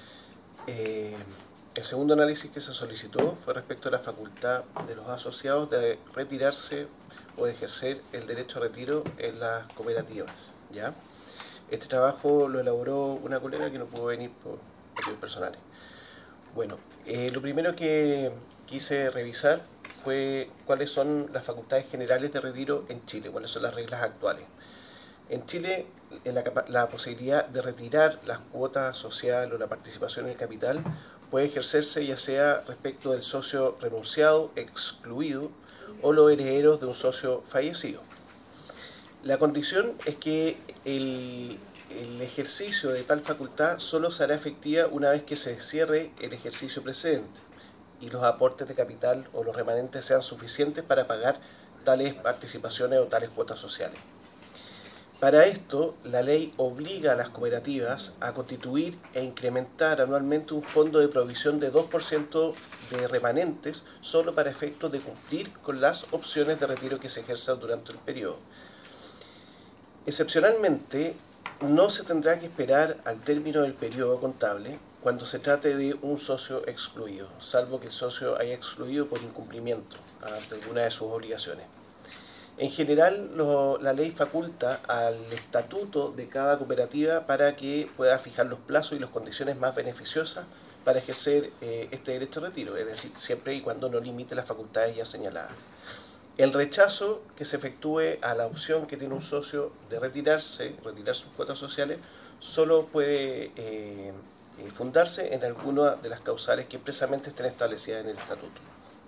Speaker 9: el segundo análisis que se solicitó fue respecto a la facultad de los asociados de retirarse o de ejercer el derecho a retiro en las cooperativas, ¿ya? Este trabajo lo elaboró una colega que no pudo venir por motivos personales. Bueno, lo primero que quise revisar fue cuáles son las facultades generales de retiro en Chile, cuáles son las reglas actuales. En Chile, la posibilidad de retirar las cuotas social o la participación en el capital puede ejercerse ya sea respecto del socio renunciado, excluido o los herederos de un socio fallecido. La condición es que el ejercicio de tal facultad solo será efectiva una vez que se cierre el ejercicio precedente y los aportes de capital o los remanentes sean suficientes para pagar tales participaciones o tales cuotas sociales. Para esto, la ley obliga a las cooperativas a constituir e incrementar anualmente un fondo de provisión de 2% de remanentes solo para efectos de cumplir con las opciones de retiro que se ejerzan durante el periodo. Excepcionalmente, no se tendrá que esperar al término del periodo contable cuando se trate de un socio excluido, salvo que el socio haya excluido por incumplimiento de alguna de sus obligaciones. En general, la ley faculta al estatuto de cada cooperativa para que pueda fijar los plazos y las condiciones más beneficiosas para ejercer este derecho de retiro, es decir, siempre y cuando no limite las facultades ya señaladas. El rechazo que se efectúe a la opción que tiene un socio de retirar sus cuotas sociales, solo puede fundarse en alguna de las causales que expresamente estén establecidas en el estatuto.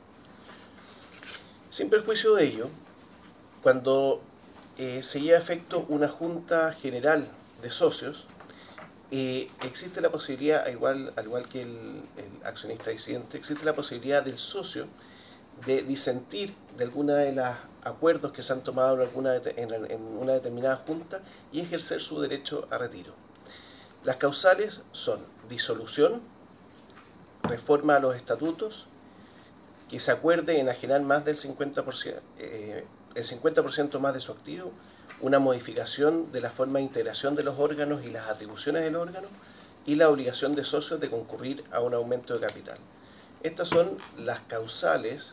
Speaker 9: Sin perjuicio de ello, cuando se lleva a efecto una junta general de socios, existe la posibilidad, al igual que el accionista disidente, existe la posibilidad del socio de disentir de alguna de los acuerdos que se han tomado en una determinada junta y ejercer su derecho a retiro. Las causales son disolución, reforma a los estatutos, que se acuerde enajenar más del 50%, el 50% más de su activo, una modificación de la forma de integración de los órganos y las atribuciones del órgano, y la obligación de socios de concurrir a un aumento de capital. Estas son las causales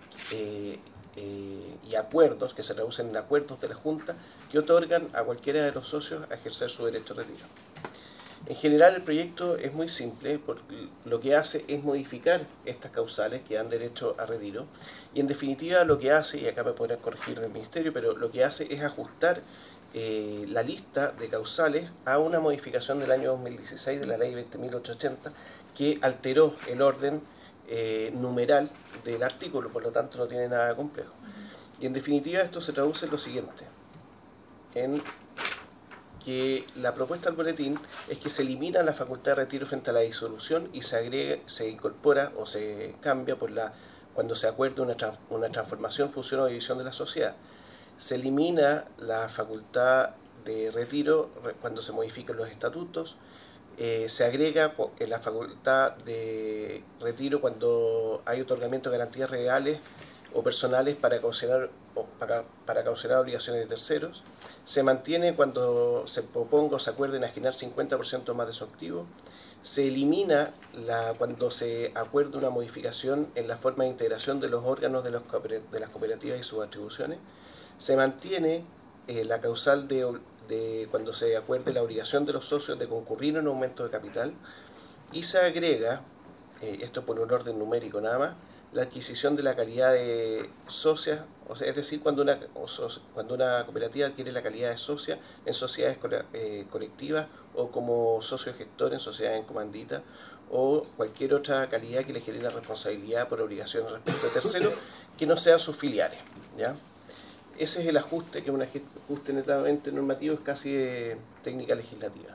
Speaker 9: y acuerdos que se traducen en acuerdos de la Junta que otorgan a cualquiera de los socios a ejercer su derecho de retiro. En general, el proyecto es muy simple, porque lo que hace es modificar estas causales que dan derecho a retiro, y en definitiva lo que hace, y acá me podrán corregir del Ministerio, pero lo que hace es ajustar la lista de causales a una modificación del año 2016 de la ley 20.880 que alteró el orden numeral del artículo, por lo tanto no tiene nada complejo. Y en definitiva esto se traduce en lo siguiente, en que la propuesta del boletín es que se elimina la facultad de retiro frente a la disolución y se incorpora o se cambia cuando se acuerde una transformación, fusión o división de la sociedad. Se elimina la facultad de retiro cuando se modifiquen los estatutos. Se agrega la facultad de retiro cuando hay otorgamiento de garantías reales o personales para caucionar obligaciones de terceros. Se mantiene cuando se proponga o se acuerde enajenar 50% más de su activo. Se elimina cuando se acuerde una modificación en la forma de integración de los órganos de las cooperativas y sus atribuciones. Se mantiene la causal de cuando se acuerde la obligación de los socios de concurrir en un aumento de capital, y se agrega, esto por un orden numérico nada más, la adquisición de la calidad de socia, o sea, es decir, cuando una cooperativa adquiere la calidad de socia en sociedades colectivas o como socio gestor en sociedades en comandita o cualquier otra calidad que le genere responsabilidad por obligaciones respecto de terceros que no sean sus filiales, ¿ya? Ese es el ajuste, que es un ajuste netamente normativo, es casi de técnica legislativa.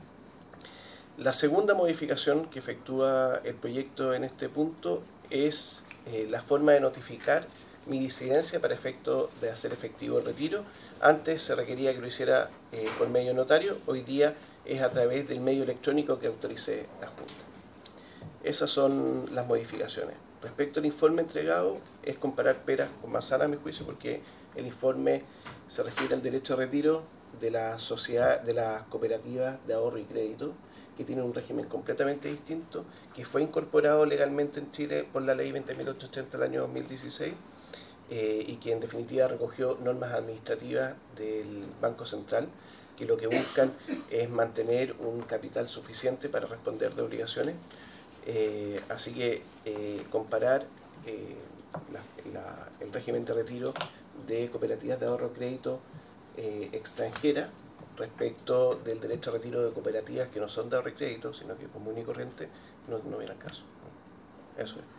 Speaker 9: La segunda modificación que efectúa el proyecto en este punto es la forma de notificar mi disidencia para efecto de hacer efectivo el retiro. Antes se requería que lo hiciera por medio notario, hoy día es a través del medio electrónico que autorice la Junta. Esas son las modificaciones. Respecto al informe entregado, es comparar peras con manzanas, a mi juicio, porque el informe se refiere al derecho a retiro de la sociedad, de las cooperativas de ahorro y crédito, que tienen un régimen completamente distinto, que fue incorporado legalmente en Chile por la ley 20.880 del año 2016, y que en definitiva recogió normas administrativas del Banco Central, que lo que buscan es mantener un capital suficiente para responder de obligaciones. Así que comparar el régimen de retiro de cooperativas de ahorro y crédito extranjeras respecto del derecho a retiro de cooperativas que no son de ahorro y crédito, sino que común y corriente, no viene al caso. Eso es.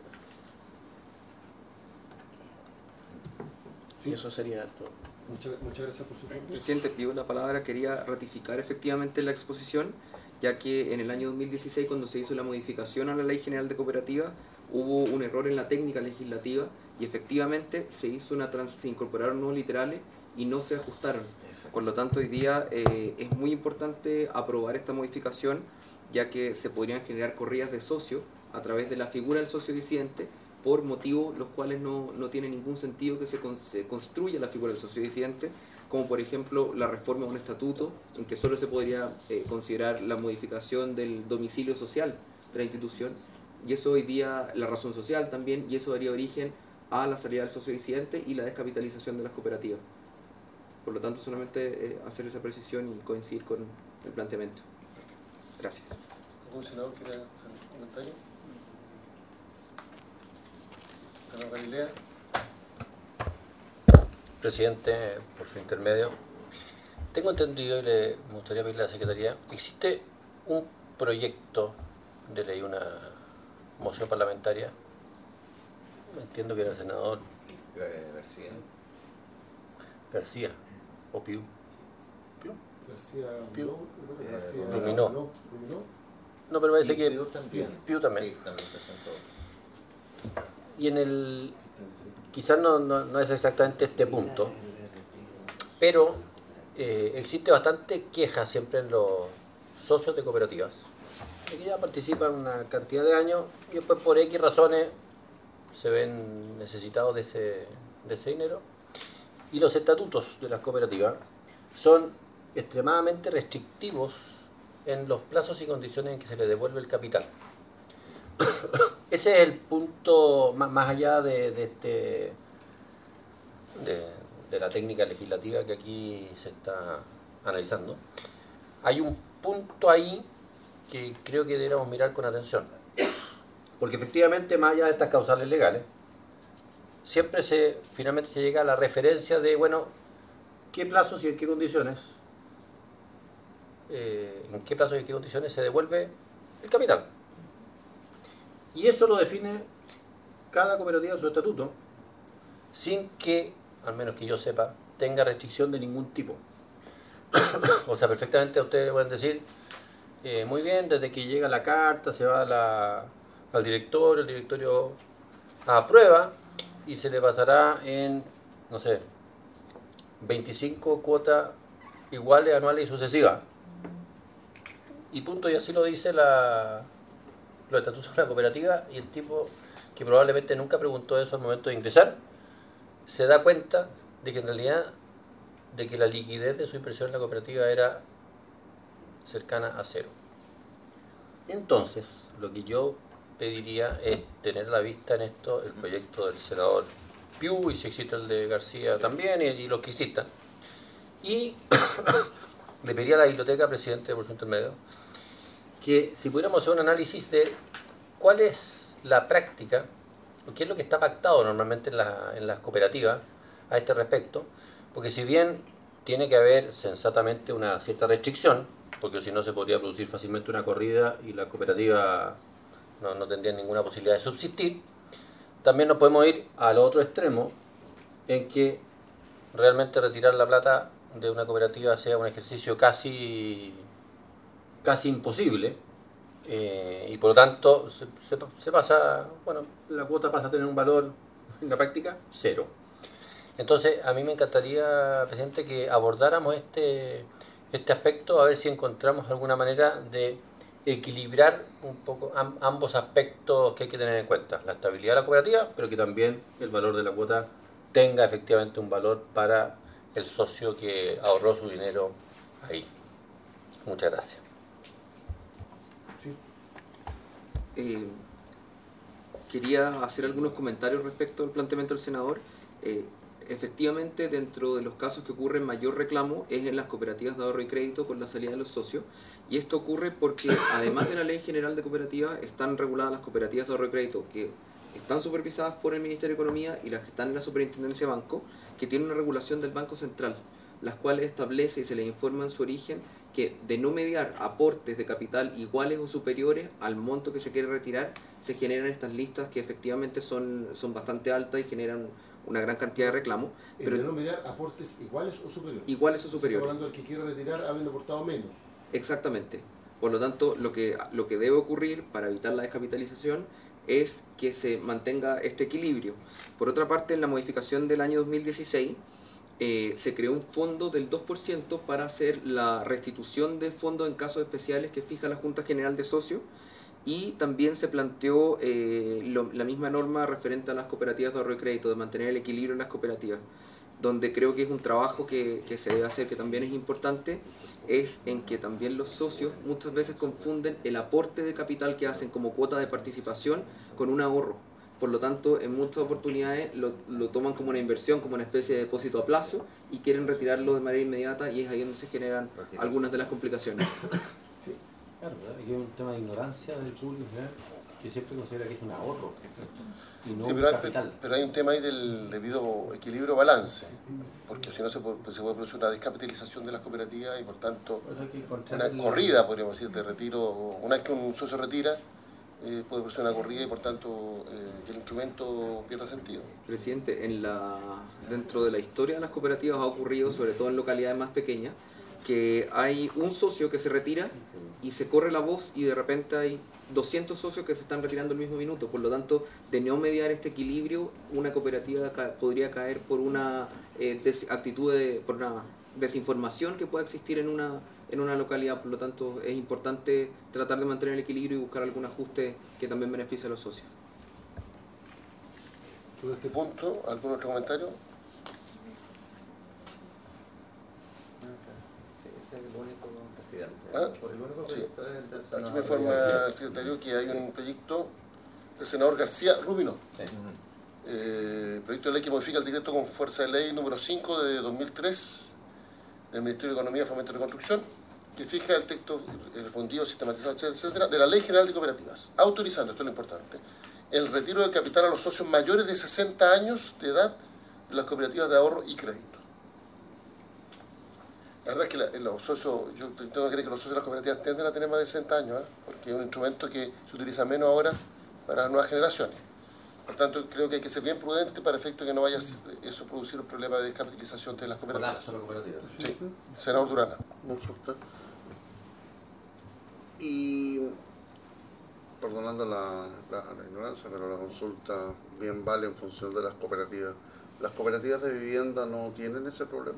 Speaker 2: Sí.
Speaker 9: Y eso sería todo.
Speaker 2: Muchas gracias por su pregunta.
Speaker 10: Presidente, pido la palabra. Quería ratificar efectivamente la exposición, ya que en el año 2016, cuando se hizo la modificación a la Ley General de Cooperativas, hubo un error en la técnica legislativa y efectivamente se incorporaron nuevos literales y no se ajustaron. Por lo tanto, hoy día es muy importante aprobar esta modificación, ya que se podrían generar corridas de socio a través de la figura del socio disidente, por motivos los cuales no tiene ningún sentido que se construya la figura del socio disidente, como por ejemplo la reforma de un estatuto, en que solo se podría considerar la modificación del domicilio social de la institución, y eso hoy día, la razón social también, y eso daría origen a la salida del socio disidente y la descapitalización de las cooperativas. Por lo tanto, solamente hacer esa precisión y coincidir con el planteamiento. Gracias.
Speaker 2: ¿Algún senador quiere hacer un comentario? Senador Galilea.
Speaker 3: Presidente, por su intermedio, tengo entendido y me gustaría pedirle a la Secretaría, ¿existe un proyecto de ley, una moción parlamentaria? Entiendo que era el senador García o Piu. Luminó. No, pero parece que Piu también.
Speaker 1: Sí, también presentó.
Speaker 3: Y en el, quizás no es exactamente este punto, pero existe bastante queja siempre en los socios de cooperativas, que ya participan una cantidad de años y después por X razones se ven necesitados de ese dinero. Y los estatutos de las cooperativas son extremadamente restrictivos en los plazos y condiciones en que se les devuelve el capital. Ese es el punto más allá de la técnica legislativa que aquí se está analizando. Hay un punto ahí que creo que deberíamos mirar con atención, porque efectivamente, más allá de estas causales legales, siempre finalmente se llega a la referencia de, bueno, qué plazos y en qué condiciones se devuelve el capital. Y eso lo define cada cooperativa en su estatuto, sin que, al menos que yo sepa, tenga restricción de ningún tipo. O sea, perfectamente ustedes pueden decir, muy bien, desde que llega la carta se va al directorio, el directorio aprueba y se le pasará en, no sé, 25 cuotas iguales, anuales y sucesivas. Y punto, y así lo dice los estatutos de la cooperativa, y el tipo, que probablemente nunca preguntó eso al momento de ingresar, se da cuenta de que en realidad de que la liquidez de su inversión en la cooperativa era cercana a cero. Entonces, lo que yo pediría es tener a la vista en esto el proyecto del senador Piu, y si existe el de García también, y los que existan. Y le pediría a la biblioteca, presidente por su intermedio, que si pudiéramos hacer un análisis de cuál es la práctica, o qué es lo que está pactado normalmente en las cooperativas a este respecto, porque si bien tiene que haber sensatamente una cierta restricción, porque si no se podría producir fácilmente una corrida y la cooperativa no tendría ninguna posibilidad de subsistir, también nos podemos ir al otro extremo, en que realmente retirar la plata de una cooperativa sea un ejercicio casi imposible, y por lo tanto se pasa, bueno, la cuota pasa a tener un valor en la práctica cero. Entonces a mí me encantaría, presidente, que abordáramos este aspecto, a ver si encontramos alguna manera de equilibrar un poco ambos aspectos que hay que tener en cuenta: la estabilidad de la cooperativa, pero que también el valor de la cuota tenga efectivamente un valor para el socio que ahorró su dinero ahí. Muchas gracias.
Speaker 10: Quería hacer algunos comentarios respecto al planteamiento del senador. Efectivamente, dentro de los casos que ocurre mayor reclamo es en las cooperativas de ahorro y crédito con la salida de los socios, y esto ocurre porque además de la Ley General de Cooperativas están reguladas las cooperativas de ahorro y crédito que están supervisadas por el Ministerio de Economía, y las que están en la Superintendencia de Banco, que tienen una regulación del Banco Central, las cuales establece y se les informa en su origen que de no mediar aportes de capital iguales o superiores al monto que se quiere retirar, se generan estas listas que efectivamente son bastante altas y generan una gran cantidad de reclamos.
Speaker 2: Pero de no mediar aportes iguales o superiores.
Speaker 10: Iguales o superiores.
Speaker 2: Estamos hablando del que quiere retirar habiendo aportado menos.
Speaker 10: Exactamente. Por lo tanto, lo que debe ocurrir para evitar la descapitalización es que se mantenga este equilibrio. Por otra parte, en la modificación del año 2016, se creó un fondo del 2% para hacer la restitución de fondos en casos especiales que fija la Junta General de Socios, y también se planteó la misma norma referente a las cooperativas de ahorro y crédito, de mantener el equilibrio en las cooperativas, donde creo que es un trabajo que se debe hacer, que también es importante, es en que también los socios muchas veces confunden el aporte de capital que hacen como cuota de participación con un ahorro. Por lo tanto, en muchas oportunidades lo toman como una inversión, como una especie de depósito a plazo, y quieren retirarlo de manera inmediata, y es ahí donde se generan algunas de las complicaciones.
Speaker 3: Sí. Claro, ¿verdad? Es un tema de ignorancia del público general, que siempre considera que es un ahorro. Exacto. Y no
Speaker 2: sí,
Speaker 3: un capital.
Speaker 2: Pero hay un tema ahí del debido equilibrio balance, porque si no se puede producir una descapitalización de las cooperativas y por tanto una corrida, podríamos decir, de retiro. Una vez que un socio retira, puede producir una corrida y por tanto el instrumento pierde sentido.
Speaker 10: Presidente, dentro de la historia de las cooperativas ha ocurrido, sobre todo en localidades más pequeñas, que hay un socio que se retira y se corre la voz y de repente hay 200 socios que se están retirando al mismo minuto. Por lo tanto, de no mediar este equilibrio, una cooperativa podría caer por una por una desinformación que pueda existir en una localidad. Por lo tanto, es importante tratar de mantener el equilibrio y buscar algún ajuste que también beneficie a los socios.
Speaker 2: Sobre este punto, ¿algún otro comentario?
Speaker 1: Es el único presidente.
Speaker 2: El único proyecto es el del senador. Aquí me informa el secretario que hay un proyecto del senador García Rubino. Sí. Proyecto de ley que modifica el decreto con fuerza de ley número 5 de 2003 del Ministerio de Economía, Fomento y Reconstrucción, que fija el texto respondido, sistematizado, etcétera, de la Ley General de Cooperativas, autorizando, esto es lo importante, el retiro de capital a los socios mayores de 60 años de edad de las cooperativas de ahorro y crédito. La verdad es que los socios, yo tengo que creer que los socios de las cooperativas tienden a tener más de 60 años, porque es un instrumento que se utiliza menos ahora para las nuevas generaciones. Por tanto, creo que hay que ser bien prudente para efecto que no vaya eso a producir un problema de descapitalización de las cooperativas. Sí, senador Durana.
Speaker 4: Y, perdonando la ignorancia, pero la consulta bien vale en función de las cooperativas. ¿Las cooperativas de vivienda no tienen ese problema?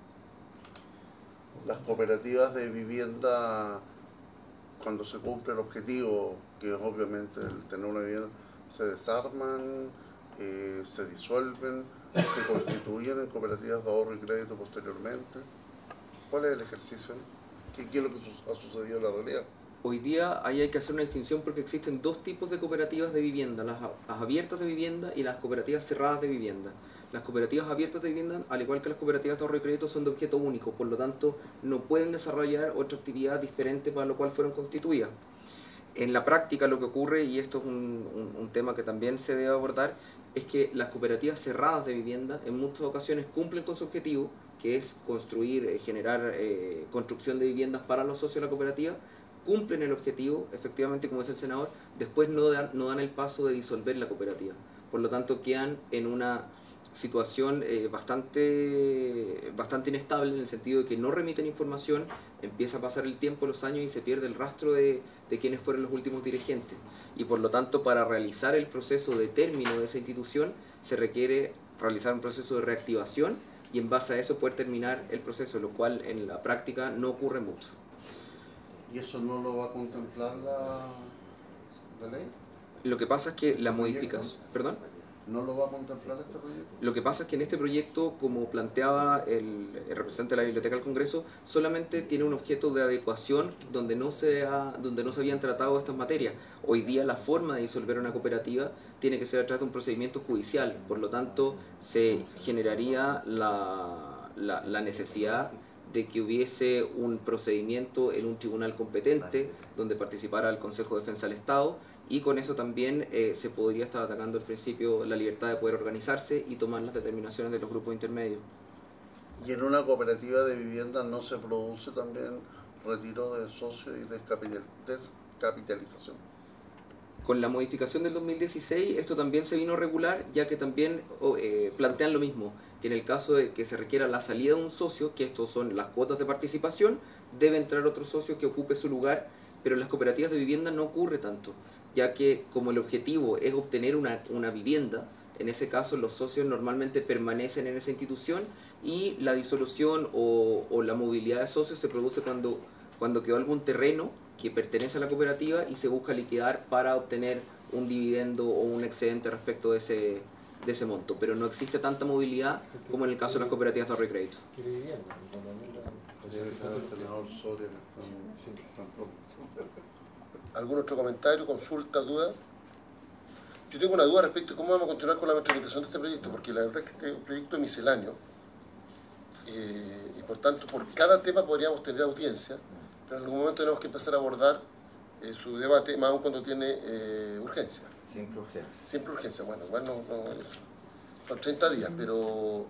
Speaker 4: Las cooperativas de vivienda, cuando se cumple el objetivo, que es obviamente el tener una vivienda, se desarman, se disuelven, se constituyen en cooperativas de ahorro y crédito posteriormente. ¿Cuál es el ejercicio? ¿Qué es lo que ha sucedido en la realidad?
Speaker 10: Hoy día ahí hay que hacer una distinción porque existen dos tipos de cooperativas de vivienda, las abiertas de vivienda y las cooperativas cerradas de vivienda. Las cooperativas abiertas de vivienda, al igual que las cooperativas de ahorro y crédito, son de objeto único, por lo tanto no pueden desarrollar otra actividad diferente para lo cual fueron constituidas. En la práctica lo que ocurre, y esto es un tema que también se debe abordar, es que las cooperativas cerradas de vivienda en muchas ocasiones cumplen con su objetivo, que es construir, generar construcción de viviendas para los socios de la cooperativa, cumplen el objetivo, efectivamente, como dice el senador, después no dan el paso de disolver la cooperativa. Por lo tanto, quedan en una situación bastante inestable, en el sentido de que no remiten información, empieza a pasar el tiempo, los años, y se pierde el rastro de quienes fueron los últimos dirigentes. Y por lo tanto, para realizar el proceso de término de esa institución, se requiere realizar un proceso de reactivación y en base a eso poder terminar el proceso, lo cual en la práctica no ocurre mucho.
Speaker 4: ¿Y eso no lo va a contemplar la ley?
Speaker 10: Lo que pasa es que la modificación... ¿Perdón?
Speaker 4: ¿No lo va a contemplar este proyecto?
Speaker 10: Lo que pasa es que en este proyecto, como planteaba el representante de la Biblioteca del Congreso, solamente tiene un objeto de adecuación donde no se habían tratado estas materias. Hoy día la forma de disolver una cooperativa tiene que ser a través de un procedimiento judicial, por lo tanto se generaría la necesidad de que hubiese un procedimiento en un tribunal competente donde participara el Consejo de Defensa del Estado, y con eso también se podría estar atacando el principio, la libertad de poder organizarse y tomar las determinaciones de los grupos intermedios.
Speaker 4: ¿Y en una cooperativa de vivienda no se produce también retiro de socios y descapitalización?
Speaker 10: Con la modificación del 2016 esto también se vino a regular, ya que también plantean lo mismo, que en el caso de que se requiera la salida de un socio, que estos son las cuotas de participación, debe entrar otro socio que ocupe su lugar, pero en las cooperativas de vivienda no ocurre tanto, ya que como el objetivo es obtener una vivienda, en ese caso los socios normalmente permanecen en esa institución y la disolución o la movilidad de socios se produce cuando quedó algún terreno que pertenece a la cooperativa y se busca liquidar para obtener un dividendo o un excedente respecto de ese monto, pero no existe tanta movilidad como en el caso de las cooperativas de ahorro y crédito.
Speaker 2: ¿Algún otro comentario, consulta, duda? Yo tengo una duda respecto a cómo vamos a continuar con la tramitación de este proyecto, porque la verdad es que este es un proyecto misceláneo y por tanto por cada tema podríamos tener audiencia, pero en algún momento tenemos que empezar a abordar su debate, más aún cuando tiene urgencia.
Speaker 1: Siempre urgencia.
Speaker 2: Siempre urgencia, bueno, igual son 30 días, pero...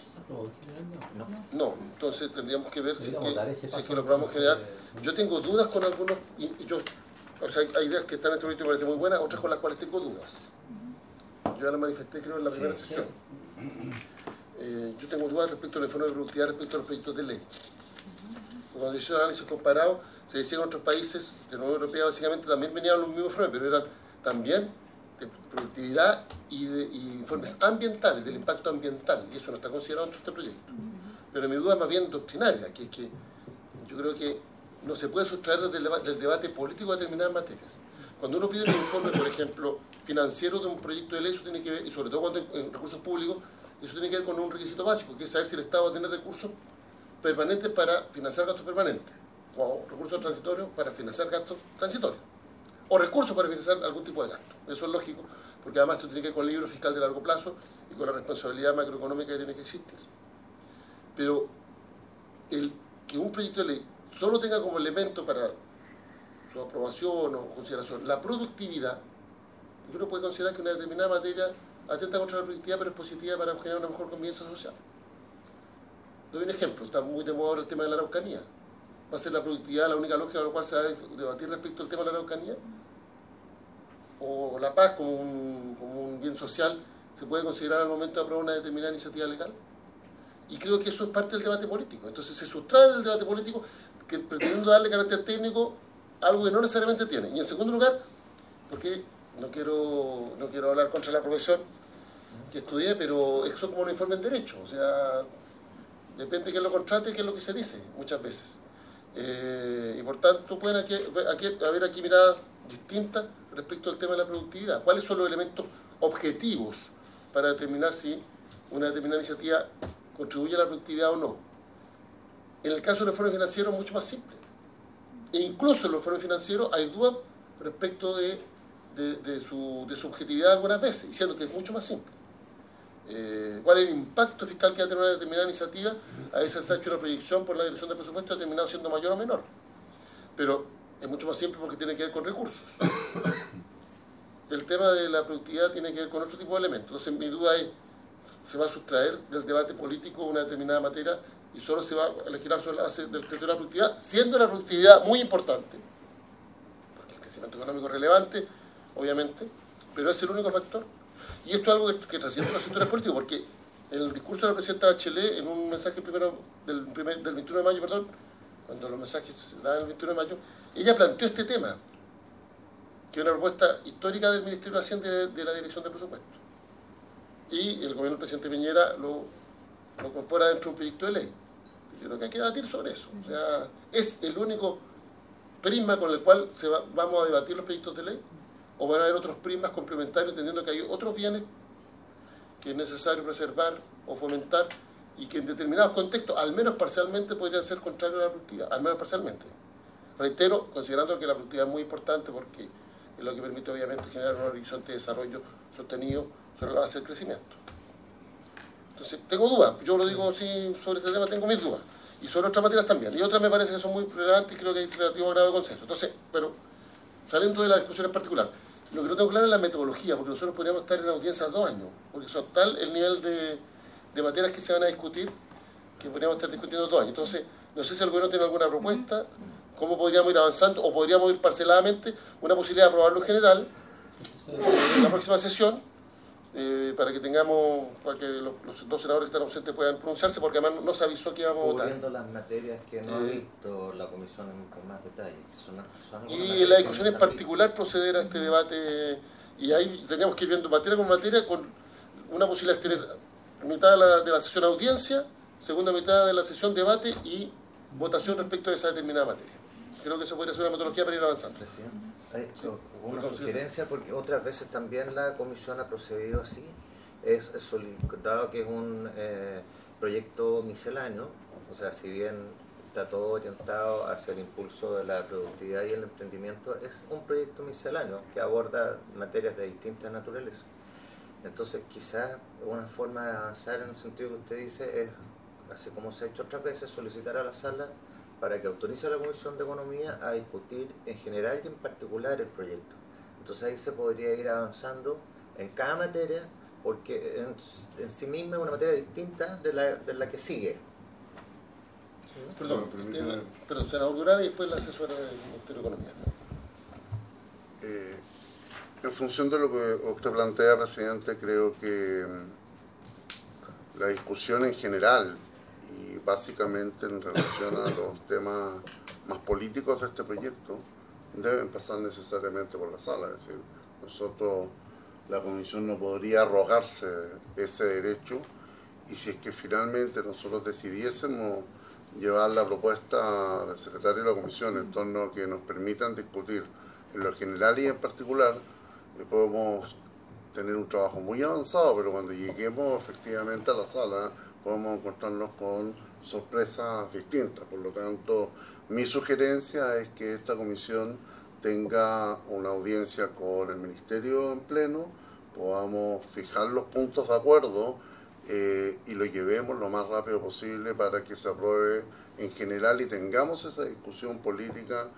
Speaker 2: No, entonces tendríamos que ver si es que lo podamos generar. Yo tengo dudas con algunos, o sea, hay ideas que están en este proyecto y me parecen muy buenas, otras con las cuales tengo dudas. Yo ya lo manifesté, creo, en la primera sesión. Yo tengo dudas respecto al informe de productividad, respecto a los proyectos de ley. Cuando hice un análisis comparado, se decía que en otros países de la Unión Europea básicamente también venían los mismos informes, pero eran también de productividad y informes ambientales, del impacto ambiental, y eso no está considerado en este proyecto. Pero mi duda es más bien doctrinaria, que yo creo que no se puede sustraer del debate político de determinadas materias. Cuando uno pide un informe, por ejemplo, financiero de un proyecto de ley, eso tiene que ver, y sobre todo cuando en recursos públicos, eso tiene que ver con un requisito básico, que es saber si el Estado va a tener recursos permanentes para financiar gastos permanentes, o recursos transitorios para financiar gastos transitorios, o recursos para financiar algún tipo de gasto. Eso es lógico, porque además esto tiene que ver con el libro fiscal de largo plazo y con la responsabilidad macroeconómica que tiene que existir. Pero el que un proyecto de ley solo tenga como elemento para su aprobación o consideración la productividad, uno puede considerar que una determinada materia atenta contra la productividad, pero es positiva para generar una mejor convivencia social. Doy un ejemplo, está muy de moda ahora el tema de la Araucanía. ¿Va a ser la productividad la única lógica con la cual se va a debatir respecto al tema de la Araucanía? o la paz como un bien social se puede considerar al momento de aprobar una determinada iniciativa legal. Y creo que eso es parte del debate político. Entonces se sustrae del debate político que pretendiendo darle carácter técnico a algo que no necesariamente tiene. Y en segundo lugar, porque no quiero hablar contra la profesión que estudié, pero eso es como un informe en derecho. O sea, depende de quién lo contrate, qué es lo que se dice muchas veces. Y por tanto pueden haber aquí miradas distintas respecto al tema de la productividad. ¿Cuáles son los elementos objetivos para determinar si una determinada iniciativa contribuye a la productividad o no? En el caso de los informes financieros es mucho más simple. E incluso en los informes financieros hay dudas respecto de su objetividad algunas veces, diciendo que es mucho más simple. ¿Cuál es el impacto fiscal que va a tener una determinada iniciativa? A veces se ha hecho una proyección por la dirección de presupuesto, ha terminado siendo mayor o menor. Pero es mucho más simple porque tiene que ver con recursos. El tema de la productividad tiene que ver con otro tipo de elementos. Entonces mi duda es, ¿se va a sustraer del debate político una determinada materia y solo se va a legislar sobre la base del criterio de la productividad, siendo la productividad muy importante? Porque el crecimiento económico es relevante, obviamente, pero es el único factor. Y esto es algo que trasciende los sectores políticos, porque en el discurso de la presidenta Bachelet, en un mensaje del 21 de mayo, cuando los mensajes se dan el 21 de mayo, ella planteó este tema, que es una propuesta histórica del Ministerio de Hacienda de la Dirección de Presupuesto. Y el gobierno del presidente Piñera lo incorpora dentro de un proyecto de ley. Yo creo que hay que debatir sobre eso. O sea, es el único prisma con el cual vamos a debatir los proyectos de ley, o van a haber otros prismas complementarios, entendiendo que hay otros bienes que es necesario preservar o fomentar y que en determinados contextos, al menos parcialmente, podrían ser contrarios a la productividad, al menos parcialmente. Reitero, considerando que la productividad es muy importante porque es lo que permite obviamente generar un horizonte de desarrollo sostenido sobre la base del crecimiento. Entonces, tengo dudas, yo lo digo así sobre este tema, tengo mis dudas, y sobre otras materias también, y otras me parece que son muy relevantes y creo que hay relativo grado de consenso. Entonces, pero saliendo de la discusión en particular, lo que no tengo claro es la metodología, porque nosotros podríamos estar en audiencias 2 años, porque son tal el nivel de materias que se van a discutir, que podríamos estar discutiendo 2 años. Entonces, no sé si el gobierno tiene alguna propuesta, cómo podríamos ir avanzando, o podríamos ir parceladamente, una posibilidad de aprobarlo en general, en la próxima sesión, para que los 2 senadores que están ausentes puedan pronunciarse, porque además no se avisó que íbamos a votar.
Speaker 1: Cubriendo las materias que no ha visto la comisión con más detalle.
Speaker 2: Y en la discusión en particular proceder a este debate, y ahí teníamos que ir viendo materia con materia, con una posibilidad de tener mitad de la sesión audiencia, segunda mitad de la sesión debate y votación respecto a esa determinada materia. Creo que eso podría ser una metodología para ir avanzando.
Speaker 1: Una sugerencia, porque otras veces también la comisión ha procedido así, es solicitado que es un proyecto misceláneo, o sea, si bien está todo orientado hacia el impulso de la productividad y el emprendimiento, es un proyecto misceláneo que aborda materias de distintas naturaleza. Entonces, quizás una forma de avanzar en el sentido que usted dice es, así como se ha hecho otras veces, solicitar a la sala para que autorice a la Comisión de Economía a discutir en general y en particular el proyecto. Entonces ahí se podría ir avanzando en cada materia, porque en sí misma es una materia distinta de la que sigue.
Speaker 2: Perdón, senador Durán y después la asesora del Ministerio de Economía.
Speaker 4: En función de lo que usted plantea, presidente, creo que la discusión en general y básicamente en relación a los temas más políticos de este proyecto deben pasar necesariamente por la sala. Es decir, nosotros, la comisión no podría arrogarse ese derecho, y si es que finalmente nosotros decidiésemos llevar la propuesta del secretario de la comisión en torno a que nos permitan discutir en lo general y en particular, podemos tener un trabajo muy avanzado, pero cuando lleguemos efectivamente a la sala podemos encontrarnos con sorpresas distintas. Por lo tanto, mi sugerencia es que esta comisión tenga una audiencia con el Ministerio en pleno, podamos fijar los puntos de acuerdo y lo llevemos lo más rápido posible para que se apruebe en general y tengamos esa discusión política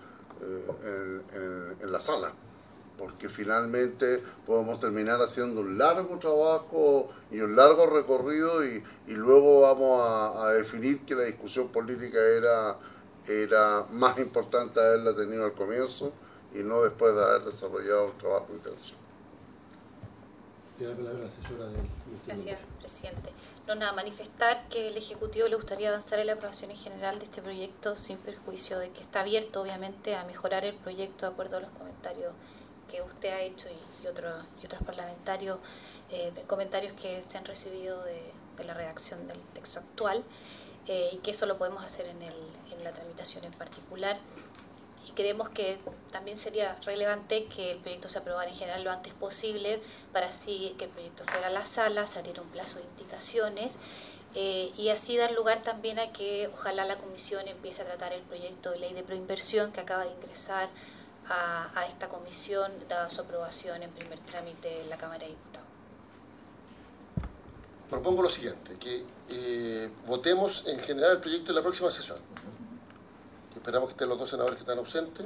Speaker 4: en la sala, porque finalmente podemos terminar haciendo un largo trabajo y un largo recorrido y luego vamos a definir que la discusión política era más importante haberla tenido al comienzo y no después de haber desarrollado un trabajo intenso.
Speaker 2: Tiene la palabra la asesora del
Speaker 5: Gracias, presidente. No, nada, manifestar que el Ejecutivo le gustaría avanzar en la aprobación en general de este proyecto sin perjuicio de que está abierto, obviamente, a mejorar el proyecto de acuerdo a los comentarios que usted ha hecho y otros parlamentarios, de comentarios que se han recibido de la redacción del texto actual, y que eso lo podemos hacer en la tramitación en particular. Y creemos que también sería relevante que el proyecto se aprobara en general lo antes posible, para así que el proyecto fuera a la sala, se abriera un plazo de indicaciones, y así dar lugar también a que ojalá la comisión empiece a tratar el proyecto de ley de proinversión que acaba de ingresar a esta comisión, dada su aprobación en primer trámite en la Cámara de Diputados.
Speaker 2: Propongo lo siguiente, que votemos en general el proyecto en la próxima sesión. Esperamos que estén los 2 senadores que están ausentes.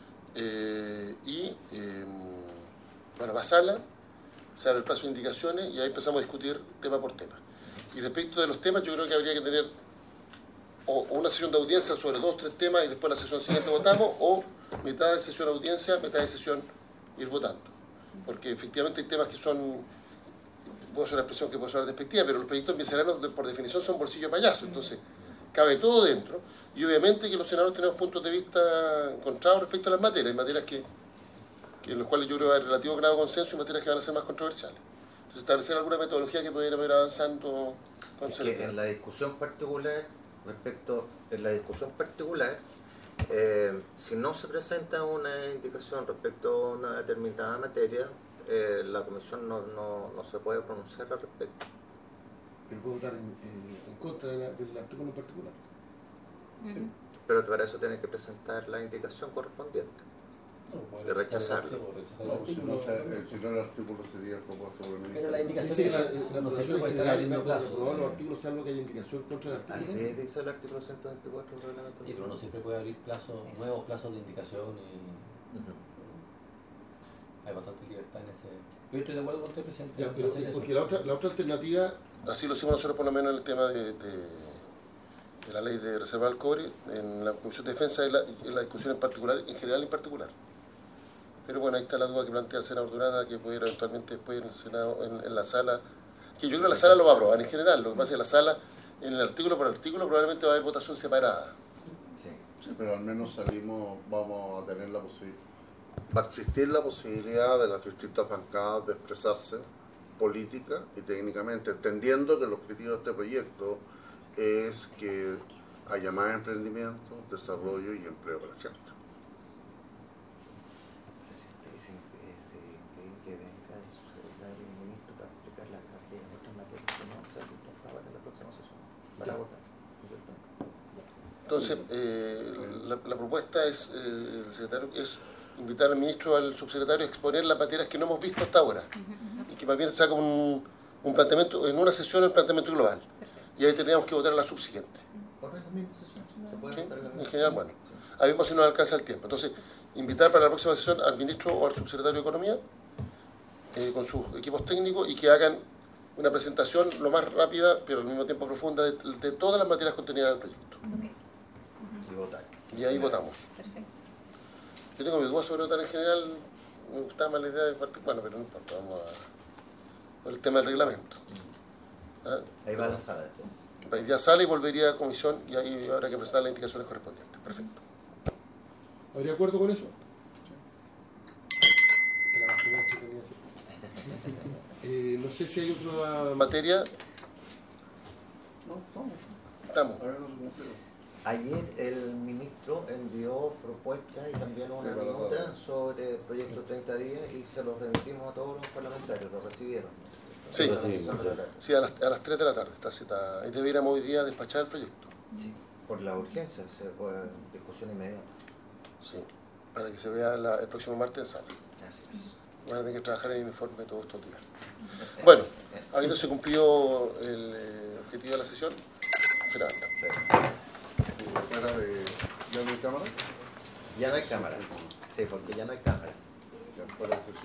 Speaker 2: Bueno, va a sala, se abre el plazo de indicaciones y ahí empezamos a discutir tema por tema. Y respecto de los temas, yo creo que habría que tener o una sesión de audiencia sobre 2 o 3 temas y después la sesión siguiente votamos, o mitad de sesión audiencia, mitad de sesión ir votando. Porque efectivamente hay temas que son, puedo hacer una expresión que puede sonar despectiva, pero los proyectos misceláneos por definición son bolsillo payaso, entonces cabe todo dentro. Y obviamente que los senadores tenemos puntos de vista encontrados respecto a las materias, hay materias que en las cuales yo creo que hay relativo grado de consenso y materias que van a ser más controversiales. Entonces establecer alguna metodología que pudiera ir avanzando con
Speaker 1: que en la discusión particular, si no se presenta una indicación respecto a una determinada materia, la comisión no se puede pronunciar al respecto.
Speaker 2: Pero puede votar en contra del artículo en particular.
Speaker 1: Pero para eso tiene que presentar la indicación correspondiente y rechazarlo.
Speaker 4: Si no, el artículo sería propuesto por el ministro.
Speaker 3: Pero la indicación
Speaker 2: Dice
Speaker 3: la
Speaker 2: no
Speaker 3: siempre
Speaker 2: se
Speaker 3: puede estar al mismo plazo.
Speaker 2: aprobar los artículos salvo que haya indicación contra el artículo.
Speaker 1: Así dice el artículo 124 del reglamento.
Speaker 3: Sí, pero uno siempre puede abrir nuevos plazos de indicación y hay bastante libertad en ese. Yo estoy de acuerdo con usted, presidente.
Speaker 2: Ya, pero, porque la otra alternativa, así lo hicimos nosotros por lo menos en el tema de la ley de reserva del cobre, en la Comisión de Defensa y en la discusión en particular, en general y en particular. Pero bueno, ahí está la duda que plantea el senador Durana, que pudiera eventualmente después en el Senado, en la sala, que yo creo que la sala lo va a aprobar en general, lo que pasa es que la sala, en el artículo por artículo, probablemente va a haber votación separada.
Speaker 4: Sí, pero al menos vamos a tener la posibilidad, va a existir la posibilidad de las distintas bancadas de expresarse política y técnicamente, entendiendo que el objetivo de este proyecto es que haya más emprendimiento, desarrollo y empleo para la gente.
Speaker 1: Que venga el subsecretario y el ministro para explicar las otras materias que no se han visto ahora en la próxima sesión para votar.
Speaker 2: Entonces, la propuesta es, el secretario, es invitar al ministro, al subsecretario, a exponer las materias que no hemos visto hasta ahora y que más bien saca un planteamiento, en una sesión el planteamiento global. Y ahí tendríamos que votar en la subsiguiente.
Speaker 1: ¿Se puede votar en la
Speaker 2: En general, bueno. Ahí vemos si nos alcanza el tiempo. Entonces, invitar para la próxima sesión al ministro o al subsecretario de Economía con sus equipos técnicos y que hagan una presentación lo más rápida, pero al mismo tiempo profunda, de todas las materias contenidas en el proyecto.
Speaker 1: Y votar.
Speaker 2: Y ahí votamos.
Speaker 5: Perfecto.
Speaker 2: Yo tengo mis dudas sobre votar en general, me gustaba más la idea de partir, bueno, pero no importa, vamos a por el tema del reglamento. ¿Ah?
Speaker 1: Ahí va la sala después.
Speaker 2: Ya sale y volvería a comisión y ahí habrá que presentar las indicaciones correspondientes. Perfecto. ¿Habría acuerdo con eso? No sé si hay otra materia. Estamos.
Speaker 1: Ayer el ministro envió propuestas y también una minuta sobre el proyecto 30 días y se lo remitimos a todos los parlamentarios, lo recibieron.
Speaker 2: Sí, sí, a las 3 de la tarde está citada. Ahí debiéramos hoy día despachar el proyecto.
Speaker 1: Sí, por la urgencia, se puede discusión inmediata.
Speaker 2: Sí, para que se vea el próximo martes en sala.
Speaker 1: Así es.
Speaker 2: Van a tener que trabajar en el informe todos estos días. Bueno, habiéndose cumplido el objetivo de la sesión, se levanta.
Speaker 4: ¿Fuera de ya no hay cámara?
Speaker 1: Ya no hay cámara. Sí, porque ya no hay cámara.
Speaker 4: Ya fuera de sesión.